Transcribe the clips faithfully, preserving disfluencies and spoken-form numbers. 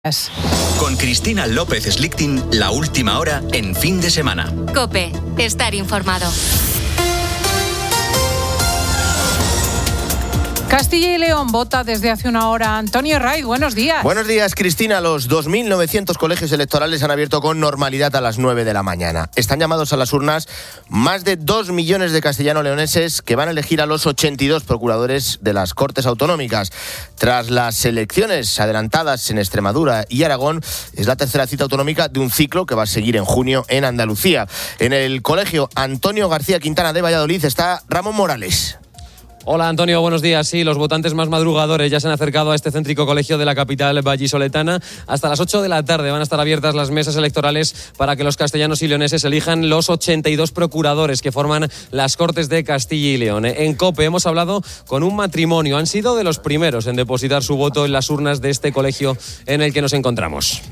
Con Cristina López Slichting, la última hora en fin de semana. COPE, estar informado. Castilla y León vota desde hace una hora. Antonio Herraiz, buenos días. Buenos días, Cristina. Los dos mil novecientos colegios electorales han abierto con normalidad a las nueve de la mañana. Están llamados a las urnas más de dos millones de castellano-leoneses que van a elegir a los ochenta y dos procuradores de las Cortes Autonómicas. Tras las elecciones adelantadas en Extremadura y Aragón, es la tercera cita autonómica de un ciclo que va a seguir en junio en Andalucía. En el colegio Antonio García Quintana de Valladolid está Ramón Morales. Hola Antonio, buenos días. Sí, los votantes más madrugadores ya se han acercado a este céntrico colegio de la capital vallisoletana. Hasta las ocho de la tarde van a estar abiertas las mesas electorales para que los castellanos y leoneses elijan los ochenta y dos procuradores que forman las Cortes de Castilla y León. En COPE hemos hablado con un matrimonio. Han sido de los primeros en depositar su voto en las urnas de este colegio en el que nos encontramos.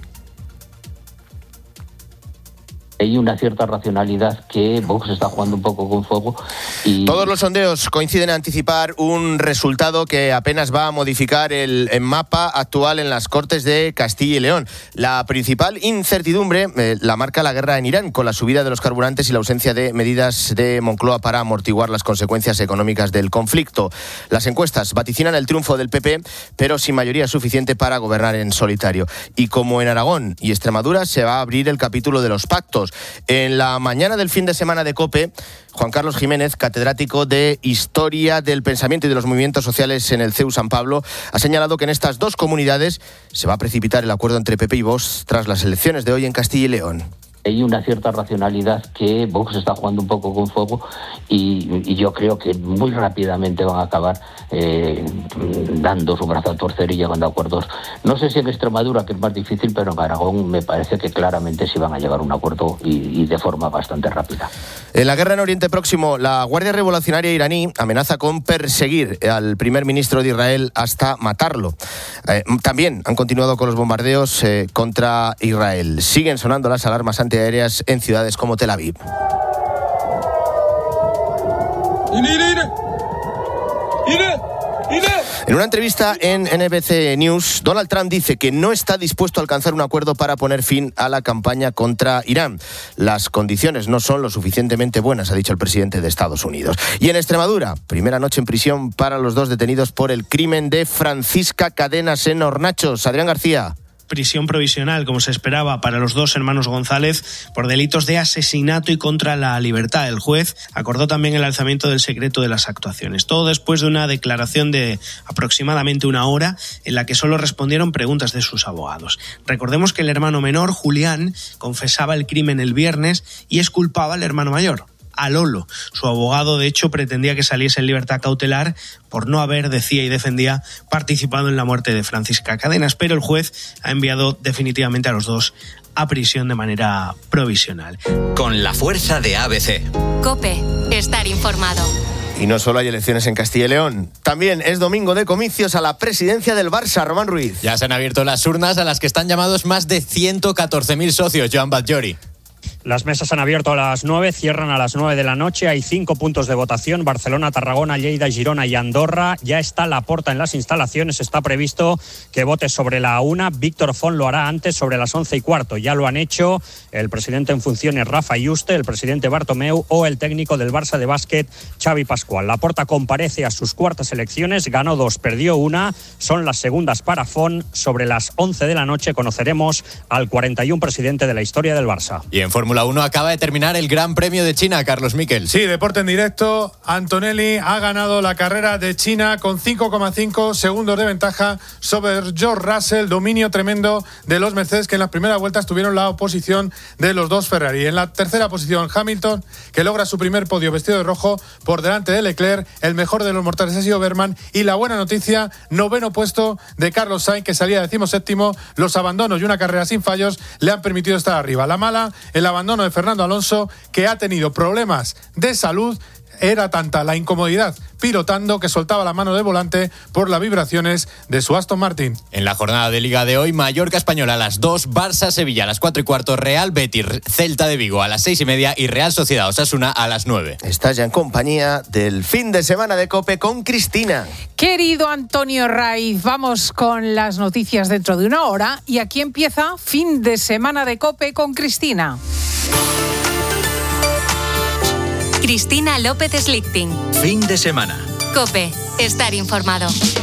Hay una cierta racionalidad que Vox está jugando un poco con fuego. Y... Todos los sondeos coinciden en anticipar un resultado que apenas va a modificar el, el mapa actual en las Cortes de Castilla y León. La principal incertidumbre eh, la marca la guerra en Irán, con la subida de los carburantes y la ausencia de medidas de Moncloa para amortiguar las consecuencias económicas del conflicto. Las encuestas vaticinan el triunfo del P P, pero sin mayoría suficiente para gobernar en solitario. Y como en Aragón y Extremadura, se va a abrir el capítulo de los pactos. En la mañana del fin de semana de COPE, Juan Carlos Jiménez, catedrático de Historia del Pensamiento y de los Movimientos Sociales en el C E U San Pablo, ha señalado que en estas dos comunidades se va a precipitar el acuerdo entre P P y Vox tras las elecciones de hoy en Castilla y León. Hay una cierta racionalidad que Vox está jugando un poco con fuego y, y yo creo que muy rápidamente van a acabar eh, dando su brazo a torcer y llegando a acuerdos. No sé si en Extremadura, que es más difícil, pero en Aragón me parece que claramente sí van a llegar a un acuerdo y, y de forma bastante rápida. En la guerra en Oriente Próximo, la Guardia Revolucionaria iraní amenaza con perseguir al primer ministro de Israel hasta matarlo. Eh, también han continuado con los bombardeos eh, contra Israel. Siguen sonando las alarmas antiaéreas en ciudades como Tel Aviv. En una entrevista en N B C News, Donald Trump dice que no está dispuesto a alcanzar un acuerdo para poner fin a la campaña contra Irán. Las condiciones no son lo suficientemente buenas, ha dicho el presidente de Estados Unidos. Y en Extremadura, primera noche en prisión para los dos detenidos por el crimen de Francisca Cadenas en Hornachos. Adrián García. Prisión provisional, como se esperaba, para los dos hermanos González por delitos de asesinato y contra la libertad. El juez acordó también el alzamiento del secreto de las actuaciones. Todo después de una declaración de aproximadamente una hora en la que solo respondieron preguntas de sus abogados. Recordemos que el hermano menor, Julián, confesaba el crimen el viernes y exculpaba al hermano mayor, a Lolo. Su abogado, de hecho, pretendía que saliese en libertad cautelar por no haber, decía y defendía, participado en la muerte de Francisca Cadenas, pero el juez ha enviado definitivamente a los dos a prisión de manera provisional. Con la fuerza de A B C. COPE, estar informado. Y no solo hay elecciones en Castilla y León, también es domingo de comicios a la presidencia del Barça. Román Ruiz. Ya se han abierto las urnas a las que están llamados más de ciento catorce mil socios. Joan Batllori. Las mesas han abierto a las nueve, cierran a las nueve de la noche. Hay cinco puntos de votación: Barcelona, Tarragona, Lleida, Girona y Andorra. Ya está Laporta en las instalaciones. Está previsto que vote sobre la una. Víctor Font lo hará antes, sobre las once y cuarto. Ya lo han hecho el presidente en funciones, Rafa Yuste, el presidente Bartomeu o el técnico del Barça de básquet, Xavi Pascual. Laporta comparece a sus cuartas elecciones. Ganó dos, perdió una. Son las segundas para Font. Sobre las once de la noche conoceremos al cuarenta y uno presidente de la historia del Barça. Y en Fórmula uno acaba de terminar el Gran Premio de China, Carlos Miquel. Sí, deporte en directo. Antonelli ha ganado la carrera de China con cinco coma cinco segundos de ventaja sobre George Russell. Dominio tremendo de los Mercedes, que en las primeras vueltas tuvieron la oposición de los dos Ferrari. En la tercera posición, Hamilton, que logra su primer podio vestido de rojo por delante de Leclerc. El mejor de los mortales ha sido Berman. Y la buena noticia, noveno puesto de Carlos Sainz, que salía decimoséptimo. Los abandonos y una carrera sin fallos le han permitido estar arriba. La mala, el abandono de Fernando Alonso, que ha tenido problemas de salud era tanta la incomodidad pilotando que soltaba la mano del volante por las vibraciones de su Aston Martin. En la jornada de Liga de hoy, Mallorca Española a las dos, Barça Sevilla a las cuatro y cuarto, Real Betis Celta de Vigo a las seis y media y Real Sociedad Osasuna a las nueve. Estás ya en compañía del fin de semana de COPE con Cristina. Querido Antonio Raiz, vamos con las noticias dentro de una hora y aquí empieza fin de semana de COPE con Cristina. Cristina López Slichting. Fin de semana. COPE. Estar informado.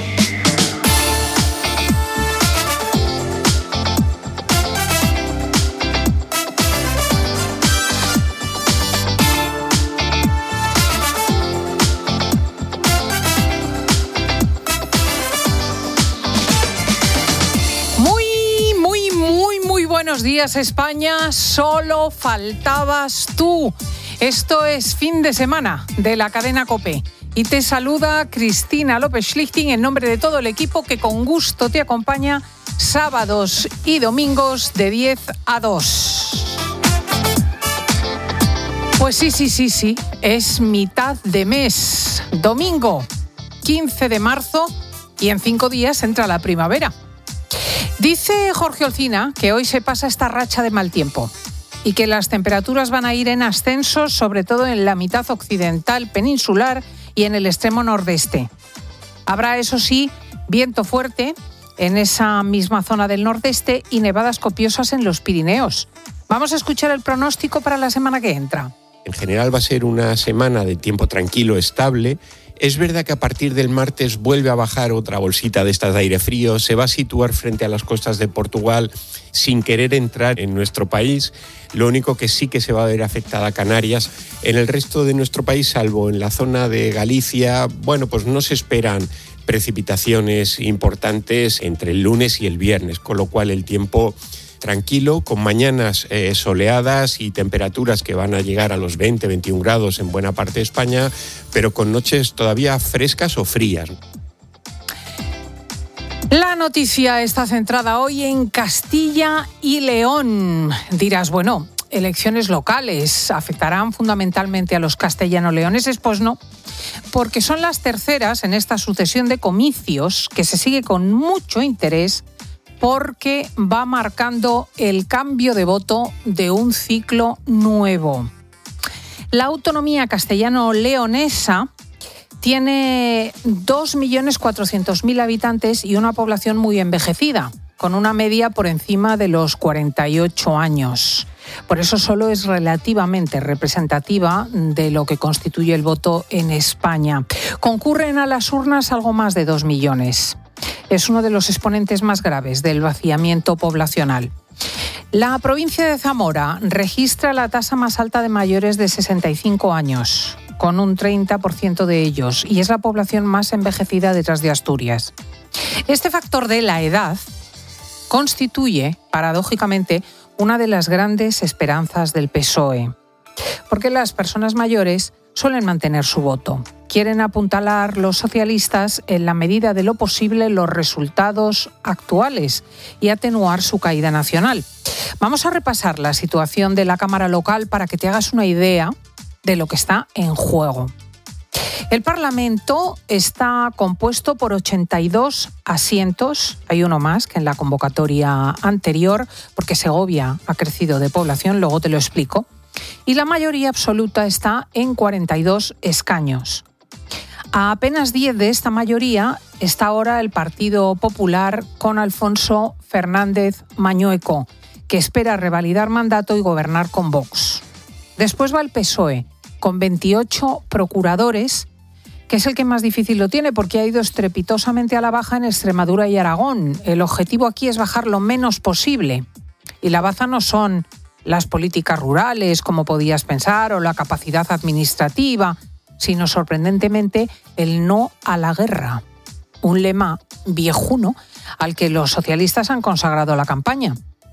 Buenos días, España. Solo faltabas tú. Esto es fin de semana de la cadena COPE. Y te saluda Cristina López Slichting en nombre de todo el equipo que con gusto te acompaña sábados y domingos de diez a dos. Pues sí, sí, sí, sí. Es mitad de mes. Domingo, quince de marzo, y en cinco días entra la primavera. Dice Jorge Olcina que hoy se pasa esta racha de mal tiempo y que las temperaturas van a ir en ascenso, sobre todo en la mitad occidental peninsular y en el extremo nordeste. Habrá, eso sí, viento fuerte en esa misma zona del nordeste y nevadas copiosas en los Pirineos. Vamos a escuchar el pronóstico para la semana que entra. En general va a ser una semana de tiempo tranquilo, estable. Es verdad que a partir del martes vuelve a bajar otra bolsita de estas de aire frío, se va a situar frente a las costas de Portugal sin querer entrar en nuestro país. Lo único que sí que se va a ver afectada a Canarias. En el resto de nuestro país, salvo en la zona de Galicia, bueno, pues no se esperan precipitaciones importantes entre el lunes y el viernes, con lo cual el tiempo tranquilo, con mañanas eh, soleadas y temperaturas que van a llegar a los veinte, veintiún grados en buena parte de España, pero con noches todavía frescas o frías. La noticia está centrada hoy en Castilla y León. Dirás, bueno, elecciones locales afectarán fundamentalmente a los castellano-leoneses. Pues no, porque son las terceras en esta sucesión de comicios que se sigue con mucho interés porque va marcando el cambio de voto de un ciclo nuevo. La autonomía castellano-leonesa tiene dos millones cuatrocientos mil habitantes y una población muy envejecida, con una media por encima de los cuarenta y ocho años. Por eso solo es relativamente representativa de lo que constituye el voto en España. Concurren a las urnas algo más de dos millones. Es uno de los exponentes más graves del vaciamiento poblacional. La provincia de Zamora registra la tasa más alta de mayores de sesenta y cinco años, con un treinta por ciento de ellos, y es la población más envejecida detrás de Asturias. Este factor de la edad constituye, paradójicamente, una de las grandes esperanzas del P S O E, porque las personas mayores suelen mantener su voto. Quieren apuntalar los socialistas en la medida de lo posible los resultados actuales y atenuar su caída nacional. Vamos a repasar la situación de la Cámara local para que te hagas una idea de lo que está en juego. El Parlamento está compuesto por ochenta y dos asientos, hay uno más que en la convocatoria anterior, porque Segovia ha crecido de población, luego te lo explico, y la mayoría absoluta está en cuarenta y dos escaños. A apenas diez de esta mayoría está ahora el Partido Popular con Alfonso Fernández Mañueco, que espera revalidar mandato y gobernar con Vox. Después va el P S O E, con veintiocho procuradores, que es el que más difícil lo tiene porque ha ido estrepitosamente a la baja en Extremadura y Aragón. El objetivo aquí es bajar lo menos posible. Y la baza no son las políticas rurales, como podías pensar, o la capacidad administrativa, sino sorprendentemente el no a la guerra. Un lema viejuno al que los socialistas han consagrado la campaña.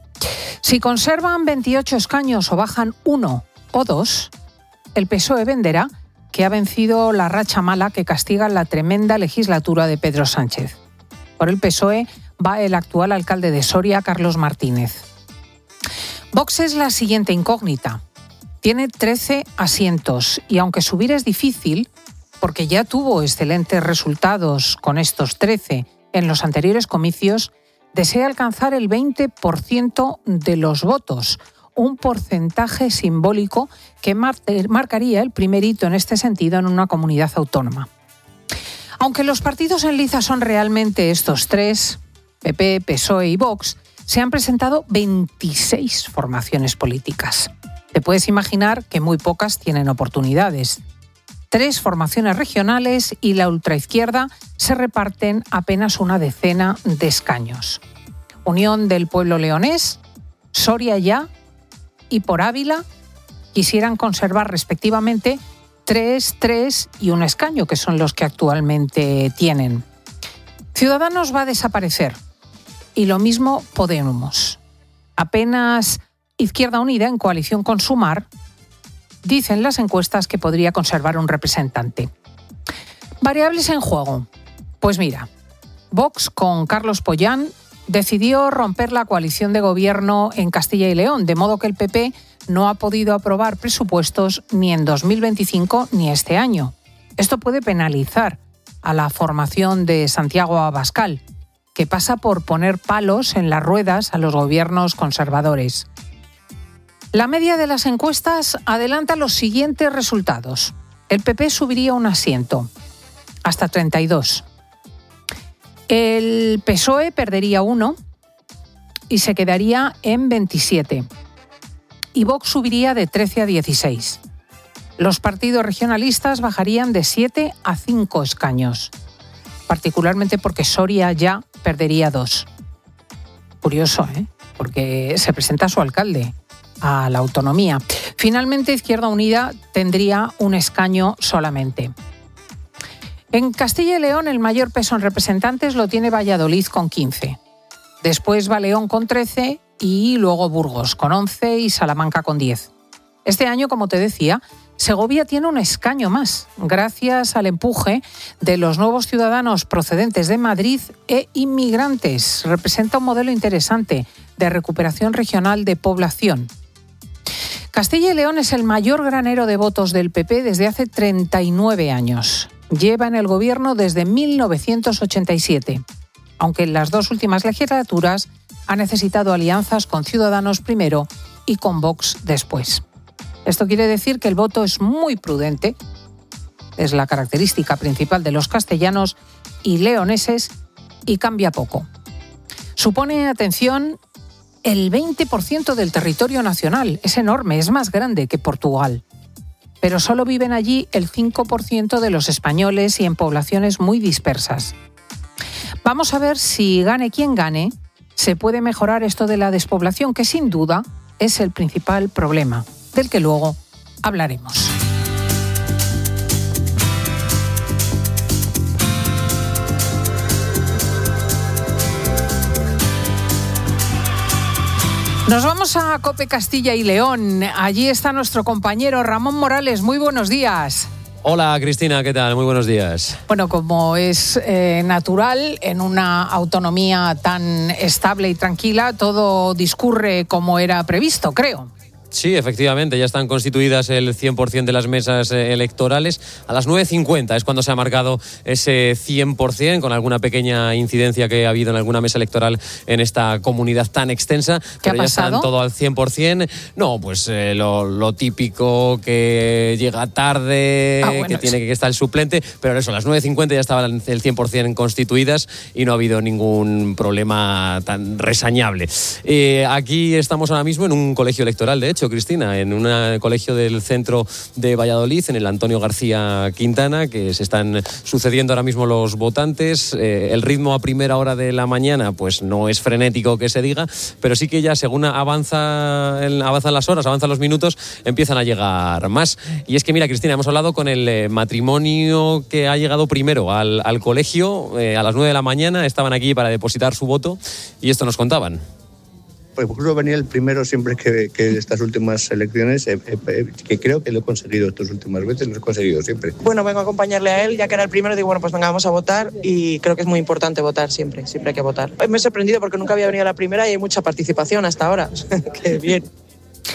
Si conservan veintiocho escaños o bajan uno o dos, el P S O E venderá que ha vencido la racha mala que castiga la tremenda legislatura de Pedro Sánchez. Por el P S O E va el actual alcalde de Soria, Carlos Martínez. Vox es la siguiente incógnita. Tiene trece asientos y aunque subir es difícil, porque ya tuvo excelentes resultados con estos trece en los anteriores comicios, desea alcanzar el veinte por ciento de los votos, un porcentaje simbólico que mar- marcaría el primer hito en este sentido en una comunidad autónoma. Aunque los partidos en liza son realmente estos tres, P P, P S O E y Vox, se han presentado veintiséis formaciones políticas. Te puedes imaginar que muy pocas tienen oportunidades. Tres formaciones regionales y la ultraizquierda se reparten apenas una decena de escaños. Unión del Pueblo Leonés, Soria Ya y Por Ávila quisieran conservar respectivamente tres, tres y un escaño, que son los que actualmente tienen. Ciudadanos va a desaparecer y lo mismo Podemos. Apenas Izquierda Unida, en coalición con Sumar, dicen las encuestas que podría conservar un representante. Variables en juego. Pues mira, Vox con Carlos Pollán decidió romper la coalición de gobierno en Castilla y León, de modo que el P P no ha podido aprobar presupuestos ni en dos mil veinticinco ni este año. Esto puede penalizar a la formación de Santiago Abascal, que pasa por poner palos en las ruedas a los gobiernos conservadores. La media de las encuestas adelanta los siguientes resultados. El P P subiría un asiento, hasta treinta y dos. El P S O E perdería uno y se quedaría en veintisiete. Y Vox subiría de trece a dieciséis. Los partidos regionalistas bajarían de siete a cinco escaños, particularmente porque Soria Ya perdería dos. Curioso, ¿eh? Porque se presenta su alcalde a la autonomía. Finalmente, Izquierda Unida tendría un escaño solamente. En Castilla y León, el mayor peso en representantes lo tiene Valladolid con quince. Después va León con trece y luego Burgos con once y Salamanca con diez. Este año, como te decía, Segovia tiene un escaño más, gracias al empuje de los nuevos ciudadanos procedentes de Madrid e inmigrantes. Representa un modelo interesante de recuperación regional de población. Castilla y León es el mayor granero de votos del P P desde hace treinta y nueve años. Lleva en el gobierno desde mil novecientos ochenta y siete, aunque en las dos últimas legislaturas ha necesitado alianzas con Ciudadanos primero y con Vox después. Esto quiere decir que el voto es muy prudente, es la característica principal de los castellanos y leoneses, y cambia poco. Supone, atención, el veinte por ciento del territorio nacional. Es enorme, es más grande que Portugal. Pero solo viven allí el cinco por ciento de los españoles y en poblaciones muy dispersas. Vamos a ver si gane quien gane, se puede mejorar esto de la despoblación, que sin duda es el principal problema, del que luego hablaremos. Nos vamos a COPE Castilla y León. Allí está nuestro compañero Ramón Morales. Muy buenos días. Hola Cristina, ¿qué tal? Muy buenos días. Bueno, como es eh, natural, en una autonomía tan estable y tranquila, todo discurre como era previsto, creo. Sí, efectivamente, ya están constituidas el cien por ciento de las mesas electorales. A las nueve cincuenta es cuando se ha marcado ese cien por ciento, con alguna pequeña incidencia que ha habido en alguna mesa electoral en esta comunidad tan extensa. ¿Qué pero ha ya pasado? están todo al cien por ciento. No, pues eh, lo, lo típico, que llega tarde, Ah, bueno, que tiene que estar el suplente, pero eso, a las nueve cincuenta ya estaban el cien por ciento constituidas y no ha habido ningún problema tan resañable. Eh, aquí estamos ahora mismo en un colegio electoral, de hecho, Cristina, en un colegio del centro de Valladolid, en el Antonio García Quintana, que se están sucediendo ahora mismo los votantes. Eh, el ritmo a primera hora de la mañana pues no es frenético que se diga, pero sí que ya según avanza, avanzan las horas, avanzan los minutos, empiezan a llegar más. Y es que mira, Cristina, hemos hablado con el matrimonio que ha llegado primero al, al colegio eh, a las nueve de la mañana, estaban aquí para depositar su voto y esto nos contaban. Pues procuro venir el primero siempre que, que estas últimas elecciones, eh, eh, que creo que lo he conseguido estas últimas veces, lo he conseguido siempre. Bueno, vengo a acompañarle a él, ya que era el primero, digo, bueno, pues venga, vamos a votar, y creo que es muy importante votar siempre, siempre hay que votar. Me he sorprendido porque nunca había venido a la primera y hay mucha participación hasta ahora, qué bien.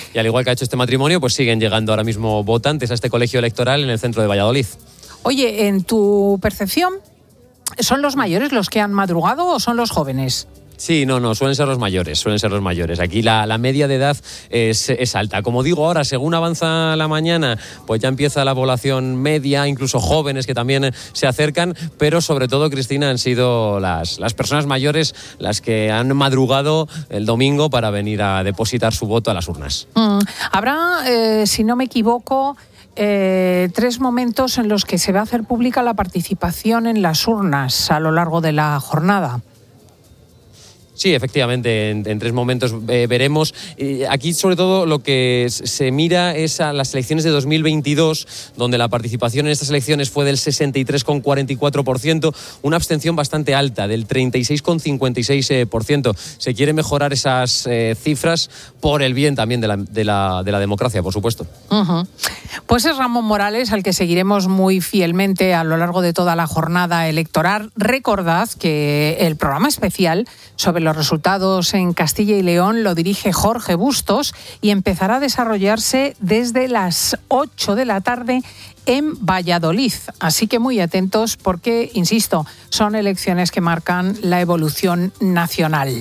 Y al igual que ha hecho este matrimonio, pues siguen llegando ahora mismo votantes a este colegio electoral en el centro de Valladolid. Oye, en tu percepción, ¿son los mayores los que han madrugado o son los jóvenes? Sí, no, no, suelen ser los mayores, suelen ser los mayores. Aquí la, la media de edad es, es alta. Como digo ahora, según avanza la mañana, pues ya empieza la población media, incluso jóvenes que también se acercan, pero sobre todo, Cristina, han sido las, las personas mayores las que han madrugado el domingo para venir a depositar su voto a las urnas. Mm, habrá, eh, si no me equivoco, Eh, tres momentos en los que se va a hacer pública la participación en las urnas a lo largo de la jornada. Sí, efectivamente, en, en tres momentos eh, veremos. Eh, aquí, sobre todo, lo que se mira es a las elecciones de dos mil veintidós, donde la participación en estas elecciones fue del sesenta y tres coma cuarenta y cuatro por ciento, una abstención bastante alta, del treinta y seis coma cincuenta y seis por ciento. Se quiere mejorar esas eh, cifras por el bien también de la, de la, de la democracia, por supuesto. Uh-huh. Pues es Ramón Morales, al que seguiremos muy fielmente a lo largo de toda la jornada electoral. Recordad que el programa especial sobre los resultados en Castilla y León lo dirige Jorge Bustos y empezará a desarrollarse desde las ocho de la tarde en Valladolid. Así que muy atentos porque, insisto, son elecciones que marcan la evolución nacional.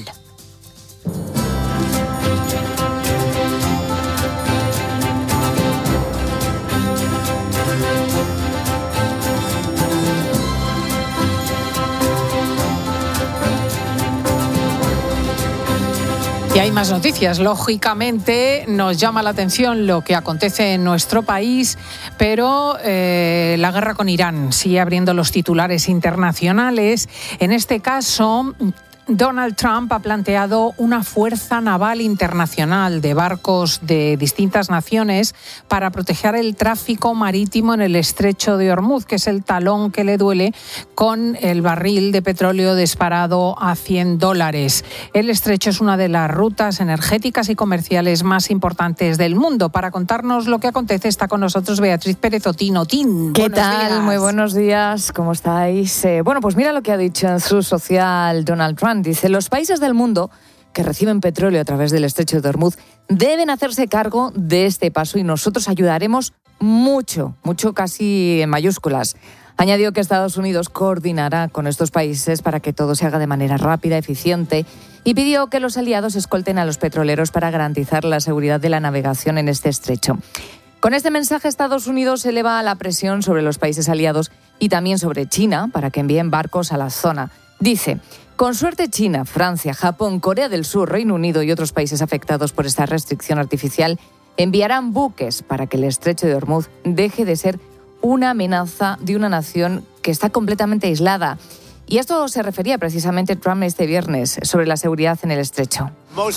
Y hay más noticias. Lógicamente nos llama la atención lo que acontece en nuestro país, pero eh, la guerra con Irán sigue abriendo los titulares internacionales. En este caso, Donald Trump ha planteado una fuerza naval internacional de barcos de distintas naciones para proteger el tráfico marítimo en el estrecho de Hormuz, que es el talón que le duele con el barril de petróleo disparado a cien dólares. El estrecho es una de las rutas energéticas y comerciales más importantes del mundo. Para contarnos lo que acontece está con nosotros Beatriz Pérez Otín. Otín, ¿qué buenos tal? días. Muy buenos días, ¿cómo estáis? Eh, bueno, pues mira lo que ha dicho en su social Donald Trump. Dice, los países del mundo que reciben petróleo a través del estrecho de Hormuz deben hacerse cargo de este paso y nosotros ayudaremos mucho, mucho casi en mayúsculas. Añadió que Estados Unidos coordinará con estos países para que todo se haga de manera rápida, eficiente, y pidió que los aliados escolten a los petroleros para garantizar la seguridad de la navegación en este estrecho. Con este mensaje, Estados Unidos eleva la presión sobre los países aliados y también sobre China para que envíen barcos a la zona. Dice, con suerte China, Francia, Japón, Corea del Sur, Reino Unido y otros países afectados por esta restricción artificial enviarán buques para que el estrecho de Hormuz deje de ser una amenaza de una nación que está completamente aislada. Y esto se refería precisamente Trump este viernes sobre la seguridad en el estrecho.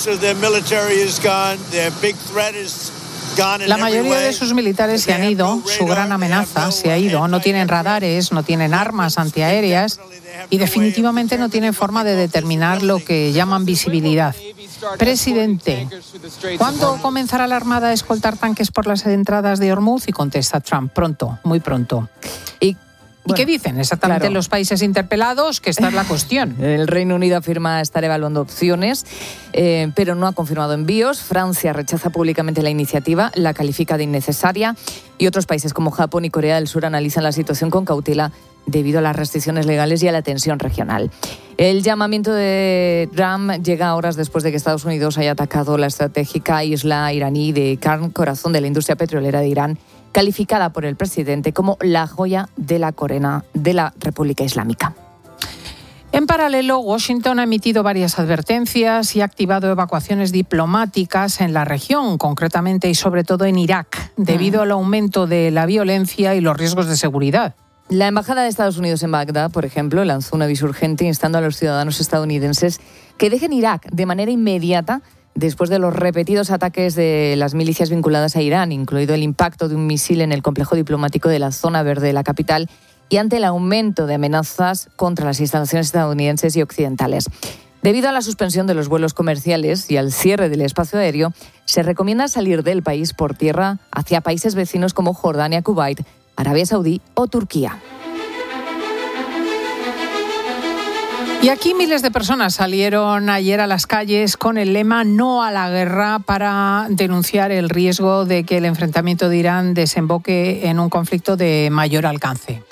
La mayoría de sus militares se han ido, su gran amenaza se ha ido. No tienen radares, no tienen armas antiaéreas y definitivamente no tienen forma de determinar lo que llaman visibilidad. Presidente, ¿cuándo comenzará la Armada a escoltar tanques por las entradas de Hormuz? Y contesta Trump, pronto, muy pronto. Y ¿Y qué dicen exactamente claro. los países interpelados? Que esta es la cuestión. El Reino Unido afirma estar evaluando opciones, eh, pero no ha confirmado envíos. Francia rechaza públicamente la iniciativa, la califica de innecesaria. Y otros países como Japón y Corea del Sur analizan la situación con cautela debido a las restricciones legales y a la tensión regional. El llamamiento de Trump llega horas después de que Estados Unidos haya atacado la estratégica isla iraní de Karn, corazón de la industria petrolera de Irán, calificada por el presidente como la joya de la corona de la República Islámica. En paralelo, Washington ha emitido varias advertencias y ha activado evacuaciones diplomáticas en la región, concretamente y sobre todo en Irak, debido al aumento de la violencia y los riesgos de seguridad. La Embajada de Estados Unidos en Bagdad, por ejemplo, lanzó un aviso urgente instando a los ciudadanos estadounidenses que dejen Irak de manera inmediata después de los repetidos ataques de las milicias vinculadas a Irán, incluido el impacto de un misil en el complejo diplomático de la zona verde de la capital y ante el aumento de amenazas contra las instalaciones estadounidenses y occidentales. Debido a la suspensión de los vuelos comerciales y al cierre del espacio aéreo, se recomienda salir del país por tierra hacia países vecinos como Jordania, Kuwait, Arabia Saudí o Turquía. Y aquí miles de personas salieron ayer a las calles con el lema "No a la guerra" para denunciar el riesgo de que el enfrentamiento de Irán desemboque en un conflicto de mayor alcance.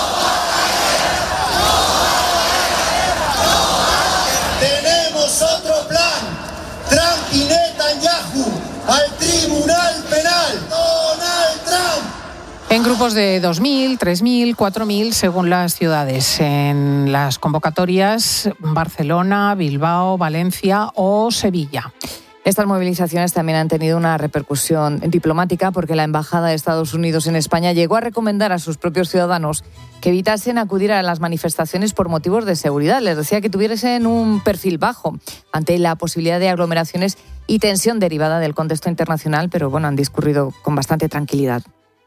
Tenemos otro plan. Trump y Netanyahu al Tribunal Penal. Donald Trump. En grupos de dos mil, tres mil, cuatro mil, según las ciudades. En las convocatorias, Barcelona, Bilbao, Valencia o Sevilla. Estas movilizaciones también han tenido una repercusión diplomática porque la Embajada de Estados Unidos en España llegó a recomendar a sus propios ciudadanos que evitasen acudir a las manifestaciones por motivos de seguridad. Les decía que tuviesen un perfil bajo ante la posibilidad de aglomeraciones y tensión derivada del contexto internacional, pero bueno, han discurrido con bastante tranquilidad.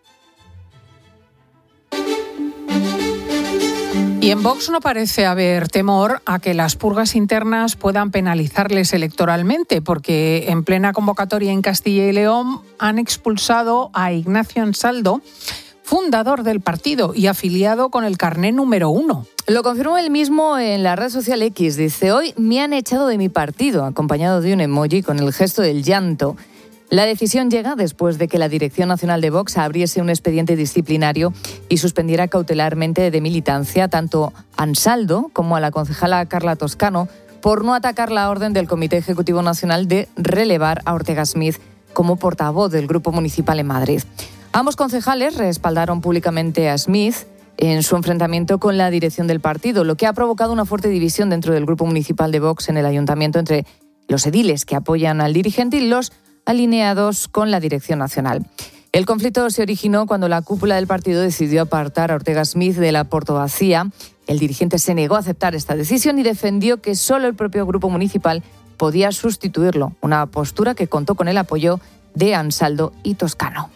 Y en Vox no parece haber temor a que las purgas internas puedan penalizarles electoralmente, porque en plena convocatoria en Castilla y León han expulsado a Ignacio Ansaldo, fundador del partido y afiliado con el carné número uno. Lo confirmó él mismo en la red social X. Dice: hoy me han echado de mi partido, acompañado de un emoji con el gesto del llanto. La decisión llega después de que la Dirección Nacional de Vox abriese un expediente disciplinario y suspendiera cautelarmente de militancia tanto a Ansaldo como a la concejala Carla Toscano por no atacar la orden del Comité Ejecutivo Nacional de relevar a Ortega Smith como portavoz del Grupo Municipal en Madrid. Ambos concejales respaldaron públicamente a Smith en su enfrentamiento con la dirección del partido, lo que ha provocado una fuerte división dentro del Grupo Municipal de Vox en el Ayuntamiento entre los ediles que apoyan al dirigente y los alineados con la dirección nacional. El conflicto se originó cuando la cúpula del partido decidió apartar a Ortega Smith de la portavocía. El dirigente se negó a aceptar esta decisión y defendió que solo el propio grupo municipal podía sustituirlo, una postura que contó con el apoyo de Ansaldo y Toscano.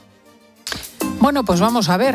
Bueno, pues vamos a ver.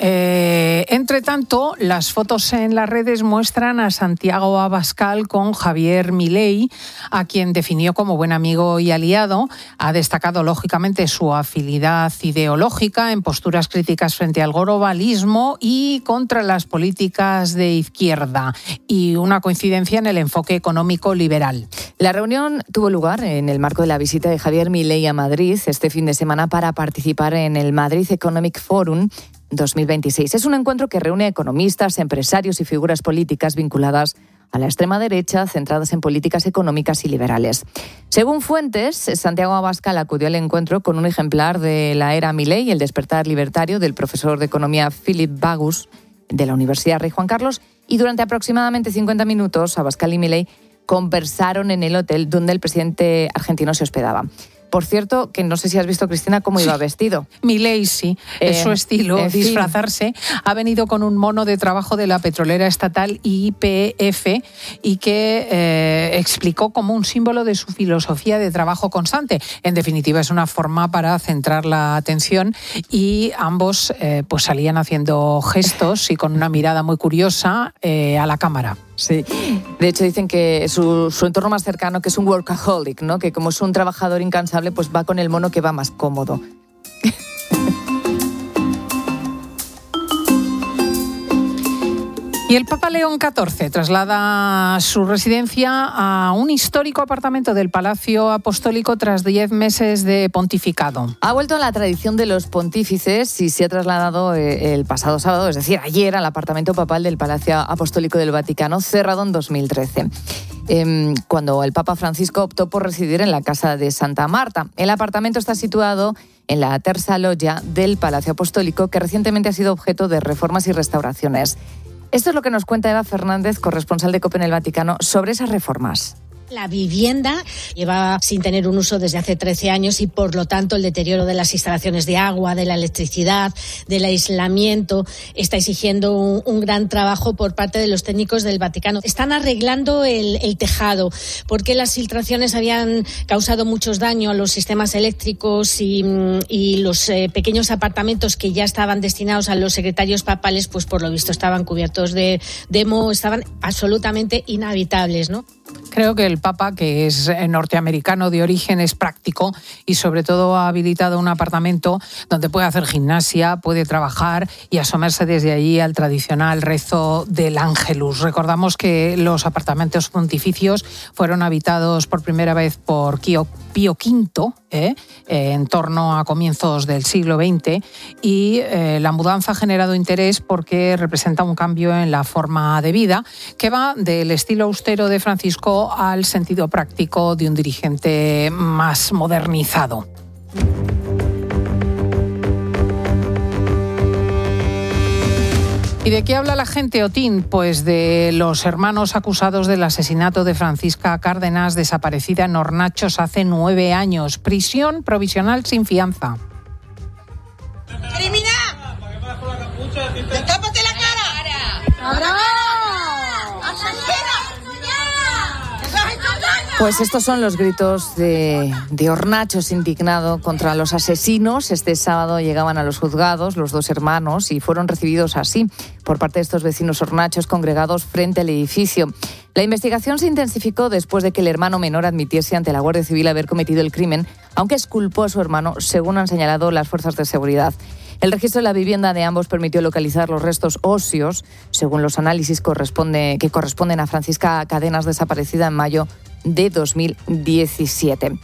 Eh, entre tanto, las fotos en las redes muestran a Santiago Abascal con Javier Milei, a quien definió como buen amigo y aliado. Ha destacado, lógicamente, su afinidad ideológica en posturas críticas frente al globalismo y contra las políticas de izquierda, y una coincidencia en el enfoque económico liberal. La reunión tuvo lugar en el marco de la visita de Javier Milei a Madrid este fin de semana para participar en el Madrid Economic Forum dos mil veintiséis. Es un encuentro que reúne a economistas, empresarios y figuras políticas vinculadas a la extrema derecha, centradas en políticas económicas y liberales. Según fuentes, Santiago Abascal acudió al encuentro con un ejemplar de La era Milei, el despertar libertario, del profesor de economía Philip Bagus de la Universidad Rey Juan Carlos, y durante aproximadamente cincuenta minutos Abascal y Milei conversaron en el hotel donde el presidente argentino se hospedaba. Por cierto, que no sé si has visto, Cristina, cómo iba sí. vestido. Milei, sí, eh, es su estilo, disfrazarse. Fin. Ha venido con un mono de trabajo de la petrolera estatal Y P F y que eh, explicó como un símbolo de su filosofía de trabajo constante. En definitiva, es una forma para centrar la atención, y ambos eh, pues salían haciendo gestos y con una mirada muy curiosa eh, a la cámara. Sí, de hecho dicen que su, su entorno más cercano, que es un workaholic, ¿no? Que como es un trabajador incansable, pues va con el mono que va más cómodo. Y el Papa León catorce traslada su residencia a un histórico apartamento del Palacio Apostólico tras diez meses de pontificado. Ha vuelto a la tradición de los pontífices y se ha trasladado el pasado sábado, es decir, ayer, al apartamento papal del Palacio Apostólico del Vaticano, cerrado en dos mil trece. Eh, cuando el Papa Francisco optó por residir en la Casa de Santa Marta. El apartamento está situado en la terza loggia del Palacio Apostólico, que recientemente ha sido objeto de reformas y restauraciones. Esto es lo que nos cuenta Eva Fernández, corresponsal de COPE en el Vaticano, sobre esas reformas. La vivienda lleva sin tener un uso desde hace trece años y, por lo tanto, el deterioro de las instalaciones de agua, de la electricidad, del aislamiento, está exigiendo un, un gran trabajo por parte de los técnicos del Vaticano. Están arreglando el, el tejado porque las filtraciones habían causado muchos daños a los sistemas eléctricos y, y los eh, pequeños apartamentos que ya estaban destinados a los secretarios papales, pues por lo visto estaban cubiertos de, de moho, estaban absolutamente inhabitables, ¿no? Creo que el Papa, que es norteamericano de origen, es práctico y sobre todo ha habilitado un apartamento donde puede hacer gimnasia, puede trabajar y asomarse desde allí al tradicional rezo del Ángelus. Recordamos que los apartamentos pontificios fueron habitados por primera vez por Pío, Pío quinto, ¿eh? Eh, en torno a comienzos del siglo veinte, y eh, la mudanza ha generado interés porque representa un cambio en la forma de vida que va del estilo austero de Francisco al sentido práctico de un dirigente más modernizado. ¿Y de qué habla la gente, Otín? Pues de los hermanos acusados del asesinato de Francisca Cárdenas, desaparecida en Hornachos hace nueve años. Prisión provisional sin fianza. ¡Elimina! ¡Tápate la cara! ¡Cabrón! Pues estos son los gritos de, de Hornachos indignado contra los asesinos. Este sábado llegaban a los juzgados los dos hermanos y fueron recibidos así por parte de estos vecinos hornachos congregados frente al edificio. La investigación se intensificó después de que el hermano menor admitiese ante la Guardia Civil haber cometido el crimen, aunque exculpó a su hermano, según han señalado las fuerzas de seguridad. El registro de la vivienda de ambos permitió localizar los restos óseos, según los análisis corresponde, que corresponden a Francisca Cárdenas, desaparecida en mayo de dos mil diecisiete.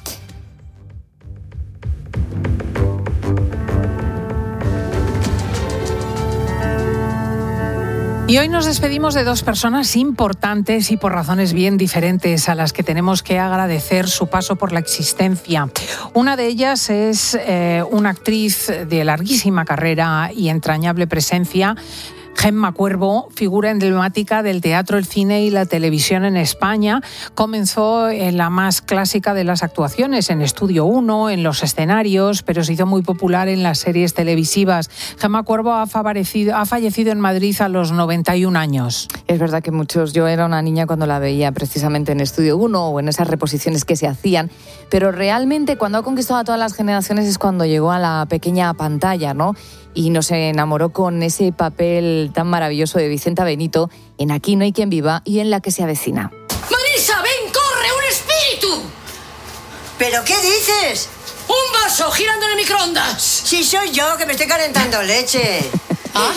Y hoy nos despedimos de dos personas importantes y por razones bien diferentes a las que tenemos que agradecer su paso por la existencia. Una de ellas es eh, una actriz de larguísima carrera y entrañable presencia, Gemma Cuervo, figura emblemática del teatro, el cine y la televisión en España. Comenzó en la más clásica de las actuaciones, en Estudio uno, en los escenarios, pero se hizo muy popular en las series televisivas. Gemma Cuervo ha fallecido, ha fallecido en Madrid a los noventa y un años. Es verdad que muchos, yo era una niña cuando la veía precisamente en Estudio uno o en esas reposiciones que se hacían, pero realmente cuando ha conquistado a todas las generaciones es cuando llegó a la pequeña pantalla, ¿no? Y nos enamoró con ese papel tan maravilloso de Vicenta Benito en Aquí no hay quien viva y en La que se avecina. ¡Marisa, ven, corre, un espíritu! ¿Pero qué dices? ¡Un vaso girando en el microondas! Sí, soy yo, que me estoy calentando leche. ¿Ah?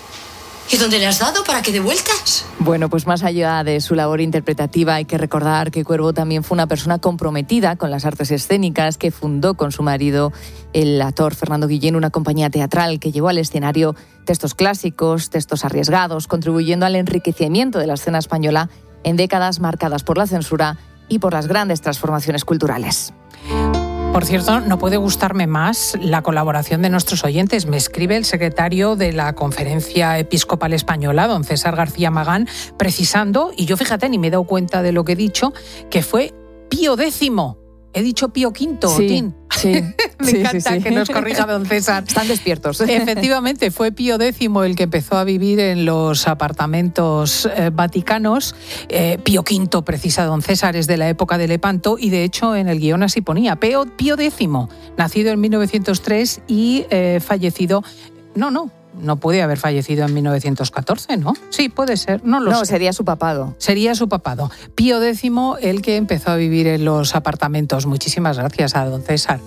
¿Y dónde le has dado? ¿Para qué de vueltas? Bueno, pues más allá de su labor interpretativa, hay que recordar que Cuervo también fue una persona comprometida con las artes escénicas, que fundó con su marido, el actor Fernando Guillén, una compañía teatral que llevó al escenario textos clásicos, textos arriesgados, contribuyendo al enriquecimiento de la escena española en décadas marcadas por la censura y por las grandes transformaciones culturales. Por cierto, no puede gustarme más la colaboración de nuestros oyentes. Me escribe el secretario de la Conferencia Episcopal Española, don César García Magán, precisando, y yo fíjate, ni me he dado cuenta de lo que he dicho, que fue Pío décimo. He dicho Pío quinto, sí, Otín. Sí, Me sí, encanta sí, sí. que nos corrija don César. Están despiertos. Efectivamente, fue Pío décimo el que empezó a vivir en los apartamentos eh, vaticanos. Eh, Pío quinto, precisa don César, es de la época de Lepanto y de hecho en el guión así ponía. Pío, Pío décimo, nacido en mil novecientos tres y eh, fallecido... No, no. No puede haber fallecido en mil novecientos catorce, ¿no? Sí, puede ser, no lo no, sé. No, sería su papado. Sería su papado. Pío décimo, el que empezó a vivir en los apartamentos. Muchísimas gracias a don César.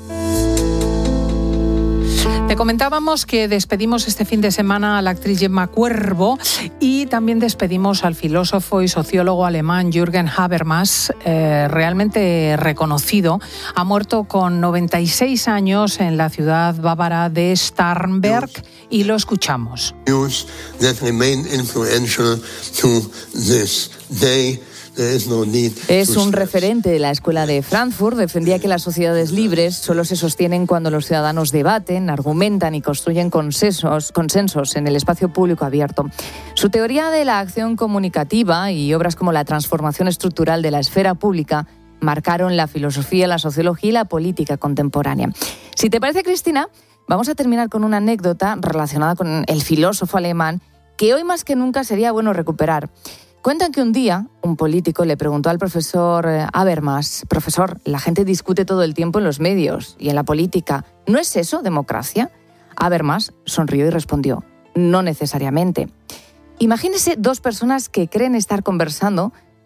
Te comentábamos que despedimos este fin de semana a la actriz Gemma Cuervo y también despedimos al filósofo y sociólogo alemán Jürgen Habermas, eh, realmente reconocido. Ha muerto con noventa y seis años en la ciudad bávara de Starnberg y lo escuchamos. News that remain influential to this day. Es un referente de la Escuela de Frankfurt. Defendía que las sociedades libres solo se sostienen cuando los ciudadanos debaten, argumentan y construyen consensos, consensos en el espacio público abierto. Su teoría de la acción comunicativa y obras como la transformación estructural de la esfera pública marcaron la filosofía, la sociología y la política contemporánea. Si te parece, Cristina, vamos a terminar con una anécdota relacionada con el filósofo alemán que hoy más que nunca sería bueno recuperar. Cuentan que un día un político le preguntó al profesor Habermas: profesor, la gente discute todo el tiempo en los medios y en la política. ¿No es eso democracia? Habermas sonrió y respondió: no necesariamente. Imagínese dos personas que creen estar conversando,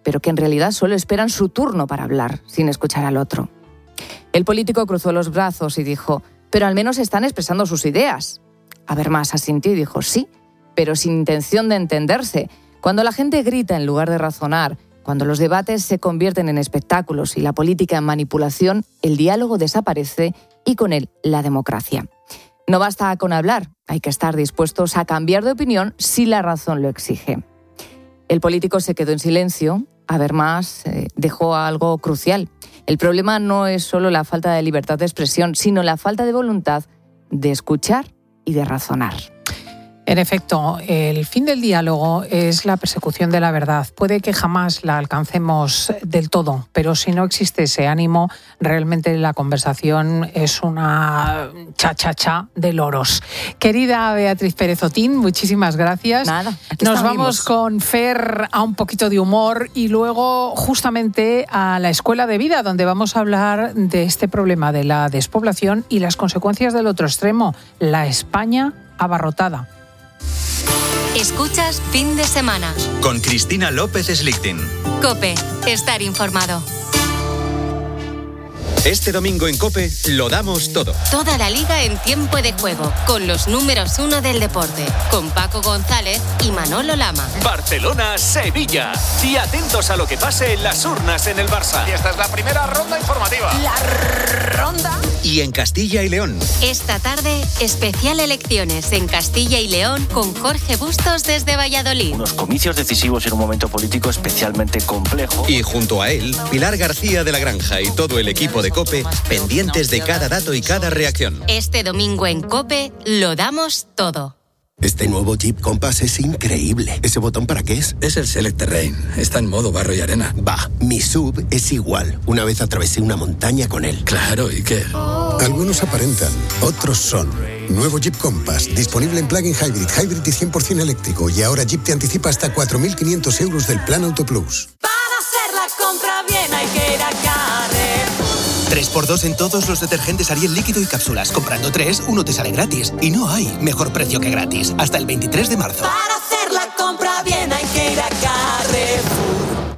pero que en realidad solo esperan su turno para hablar, sin escuchar al otro. El político cruzó los brazos y dijo, pero al menos están expresando sus ideas. Habermas asintió y dijo, sí, pero sin intención de entenderse. Cuando la gente grita en lugar de razonar, cuando los debates se convierten en espectáculos y la política en manipulación, el diálogo desaparece y con él la democracia. No basta con hablar, hay que estar dispuestos a cambiar de opinión si la razón lo exige. El político se quedó en silencio. Habermas eh, dejó algo crucial. El problema no es solo la falta de libertad de expresión, sino la falta de voluntad de escuchar y de razonar. En efecto, el fin del diálogo es la persecución de la verdad. Puede que jamás la alcancemos del todo, pero si no existe ese ánimo, realmente la conversación es una cha-cha-cha de loros. Querida Beatriz Pérez Otín, muchísimas gracias. Nada, aquí Nos estamos. vamos con Fer a un poquito de humor y luego justamente a la Escuela de Vida, donde vamos a hablar de este problema de la despoblación y las consecuencias del otro extremo, la España abarrotada. Escuchas Fin de Semana. Con Cristina López Slichting. COPE. Estar informado. Este domingo en COPE lo damos todo. Toda la liga en tiempo de juego, con los números uno del deporte, con Paco González y Manolo Lama. Barcelona-Sevilla. Y atentos a lo que pase en las urnas en el Barça. Y esta es la primera ronda informativa. La ronda. Y en Castilla y León. Esta tarde, especial elecciones en Castilla y León con Jorge Bustos desde Valladolid. Unos comicios decisivos en un momento político especialmente complejo. Y junto a él, Pilar García de la Granja y todo el equipo de COPE, pendientes de cada dato y cada reacción. Este domingo en COPE lo damos todo. Este nuevo Jeep Compass es increíble. ¿Ese botón para qué es? Es el Select Terrain. Está en modo barro y arena. Va, mi sub es igual. Una vez atravesé una montaña con él. Claro, ¿y qué? Algunos aparentan, otros son. Nuevo Jeep Compass, disponible en plug-in hybrid, hybrid y cien por ciento eléctrico. Y ahora Jeep te anticipa hasta cuatro mil quinientos euros del Plan Auto Plus. Para hacer la compra bien hay que ir a Carrefour. tres por dos en todos los detergentes Ariel líquido y cápsulas. Comprando tres, uno te sale gratis. Y no hay mejor precio que gratis. Hasta el veintitrés de marzo. Para hacer la compra bien hay que ir a Carrefour.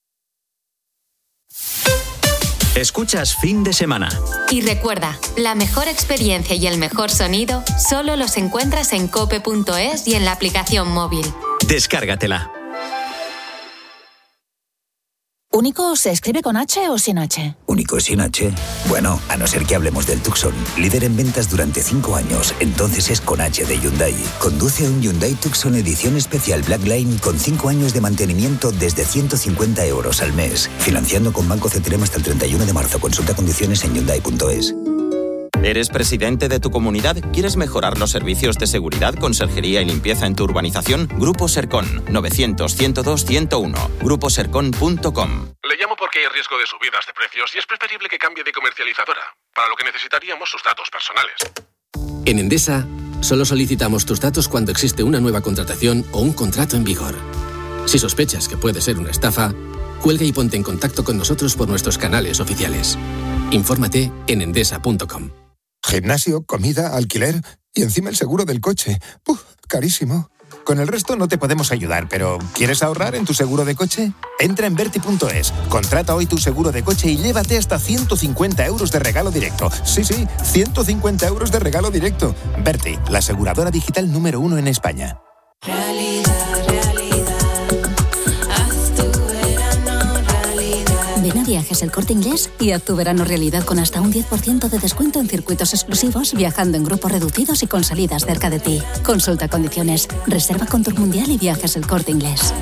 Escuchas Fin de Semana. Y recuerda, la mejor experiencia y el mejor sonido solo los encuentras en cope punto es y en la aplicación móvil. Descárgatela. ¿Único se escribe con H o sin H? ¿Único sin H? Bueno, a no ser que hablemos del Tucson, líder en ventas durante cinco años, entonces es con H de Hyundai. Conduce un Hyundai Tucson edición especial Black Line con cinco años de mantenimiento desde ciento cincuenta euros al mes. Financiando con Banco C T R E M hasta el treinta y uno de marzo. Consulta condiciones en hyundai punto es. ¿Eres presidente de tu comunidad? ¿Quieres mejorar los servicios de seguridad, conserjería y limpieza en tu urbanización? Grupo Sercon, novecientos, ciento dos, ciento uno. grupo sercon punto com. Le llamo porque hay riesgo de subidas de precios y es preferible que cambie de comercializadora, para lo que necesitaríamos sus datos personales. En Endesa, solo solicitamos tus datos cuando existe una nueva contratación o un contrato en vigor. Si sospechas que puede ser una estafa, cuelga y ponte en contacto con nosotros por nuestros canales oficiales. Infórmate en endesa punto com. Gimnasio, comida, alquiler y encima el seguro del coche. ¡Uf! Carísimo. Con el resto no te podemos ayudar, pero ¿quieres ahorrar en tu seguro de coche? Entra en Verti punto es, contrata hoy tu seguro de coche y llévate hasta ciento cincuenta euros de regalo directo. Sí, sí, ciento cincuenta euros de regalo directo. Verti, la aseguradora digital número uno en España. Realidad, realidad. Haz tu verano realidad. Ven a Viajes El Corte Inglés y haz tu verano realidad con hasta un diez por ciento de descuento en circuitos exclusivos, viajando en grupos reducidos y con salidas cerca de ti. Consulta condiciones. Reserva con Tour Mundial y Viajes El Corte Inglés.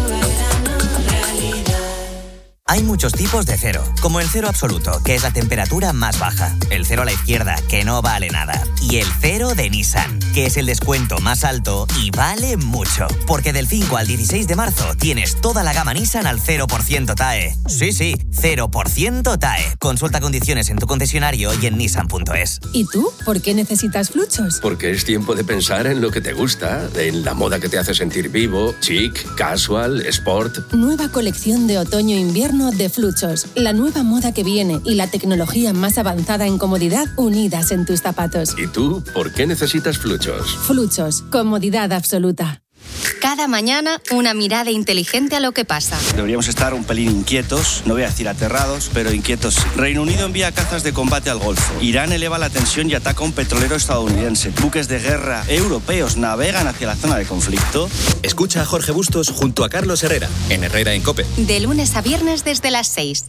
Hay muchos tipos de cero, como el cero absoluto, que es la temperatura más baja, el cero a la izquierda, que no vale nada, y el cero de Nissan, que es el descuento más alto y vale mucho, porque del cinco al dieciséis de marzo tienes toda la gama Nissan al cero por ciento T A E. Sí, sí, cero por ciento T A E. Consulta condiciones en tu concesionario y en nissan punto es. ¿Y tú? ¿Por qué necesitas Fluchos? Porque es tiempo de pensar en lo que te gusta, en la moda que te hace sentir vivo, chic, casual, sport. Nueva colección de otoño-invierno de Fluchos, la nueva moda que viene y la tecnología más avanzada en comodidad unidas en tus zapatos. ¿Y tú por qué necesitas Fluchos? Fluchos, comodidad absoluta. Cada mañana, una mirada inteligente a lo que pasa. Deberíamos estar un pelín inquietos, no voy a decir aterrados, pero inquietos sí. Reino Unido envía cazas de combate al Golfo. Irán eleva la tensión y ataca a un petrolero estadounidense. Buques de guerra europeos navegan hacia la zona de conflicto. Escucha a Jorge Bustos junto a Carlos Herrera, en Herrera en COPE. De lunes a viernes desde las seis.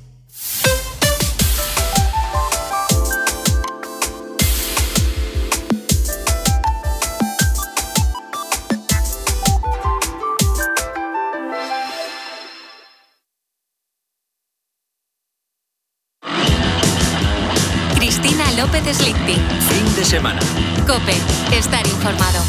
Cristina López Slichting. Fin de semana. COPE. Estar informado.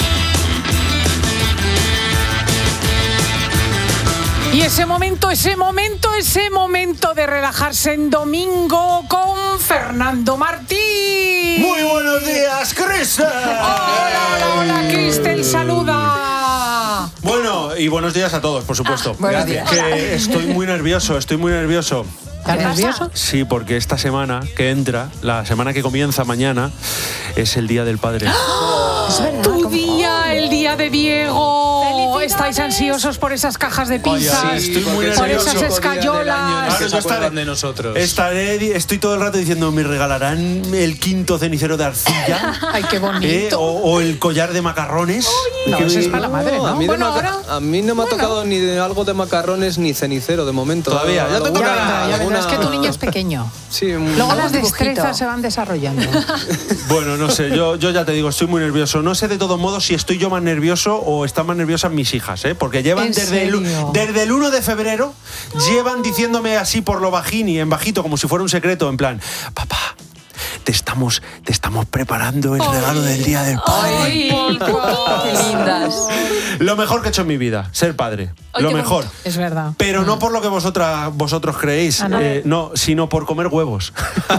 Y ese momento, ese momento, ese momento de relajarse en domingo con Fernando Martín. Muy buenos días, Cristel. Hola, hola, hola, Cristel, saluda. Bueno, y buenos días a todos, por supuesto. Ah, buenos días. Que estoy muy nervioso, estoy muy nervioso. ¿Estás nervioso? Sí, porque esta semana que entra, la semana que comienza mañana, es el Día del Padre. ¡Oh! Es verdad, tu día, el día de Diego. ¿Estáis ansiosos por esas cajas de pizzas? Sí, estoy muy por nervioso. esas escayolas. Ahora yo estaré, de nosotros. Estaré, estoy todo el rato diciendo, ¿me regalarán el quinto cenicero de arcilla? Ay, qué bonito. ¿Eh? O, o el collar de macarrones. Oye, no, eso es para la madre, ¿no? A mí, bueno, maca- ahora, a mí no me ha bueno. tocado ni de algo de macarrones ni cenicero de momento. Todavía, ya te Alguna- tocará. Ya, ya alguna- verás que tu niño es pequeño. Sí, un- Luego las dibujito. destrezas se van desarrollando. Bueno, no sé, yo, yo ya te digo, estoy muy nervioso. No sé de todos modos si estoy yo más nervioso o están más nerviosas mis hijas, ¿eh? Porque llevan ¿En desde el, serio? desde el uno de febrero, llevan diciéndome así por lo bajín y en bajito, como si fuera un secreto, en plan, papá, te estamos, te estamos preparando el regalo del Día del Padre. Ay, qué lindas. Lo mejor que he hecho en mi vida, ser padre. Ay, lo qué mejor. bonito. Es verdad. Pero no por lo que vosotras, vosotros creéis, Ah, ¿no? eh, no, sino por comer huevos.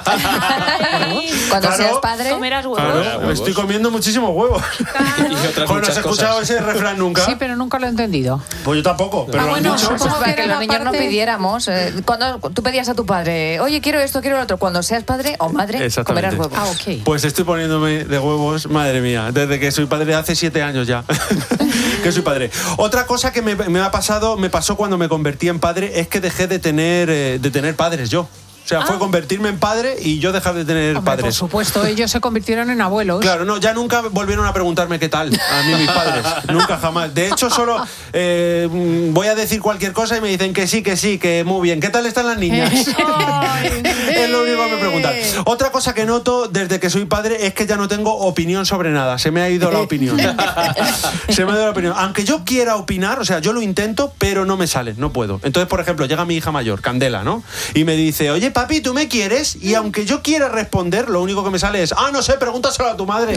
Cuando Claro. seas padre, Comerás huevos. Claro, me estoy comiendo muchísimos huevos. Y otras ¿No muchas has escuchado cosas. ese refrán nunca? Sí, pero nunca lo he entendido. Pues yo tampoco, pero Ah, lo han bueno, dicho. pues supongo para que que era los la niños no parte- pidiéramos. eh, cuando tú pedías a tu padre, oye, quiero esto, quiero lo otro. Cuando seas padre o madre, Exactamente. comerás huevos. Ah, ok. Pues estoy poniéndome de huevos, madre mía, desde que soy padre hace siete años ya. Que soy padre. Otra cosa que me, me ha pasado, me pasó cuando me convertí en padre, es que dejé de tener, eh, de tener padres yo. O sea, fue convertirme en padre y yo dejar de tener Hombre, por padres. supuesto, ellos se convirtieron en abuelos. Claro, no, ya nunca volvieron a preguntarme qué tal a mí mis padres. Nunca, jamás. De hecho, solo eh, voy a decir cualquier cosa y me dicen que sí, que sí, que muy bien. ¿Qué tal están las niñas? Es lo único que me preguntan. Otra cosa que noto desde que soy padre es que ya no tengo opinión sobre nada. Se me ha ido la opinión. Se me ha ido la opinión. Aunque yo quiera opinar, o sea, yo lo intento, pero no me sale, no puedo. Entonces, por ejemplo, llega mi hija mayor, Candela, ¿no? Y me dice, oye, papi, ¿tú me quieres? Y aunque yo quiera responder, lo único que me sale es, ah, no sé, pregúntaselo a tu madre.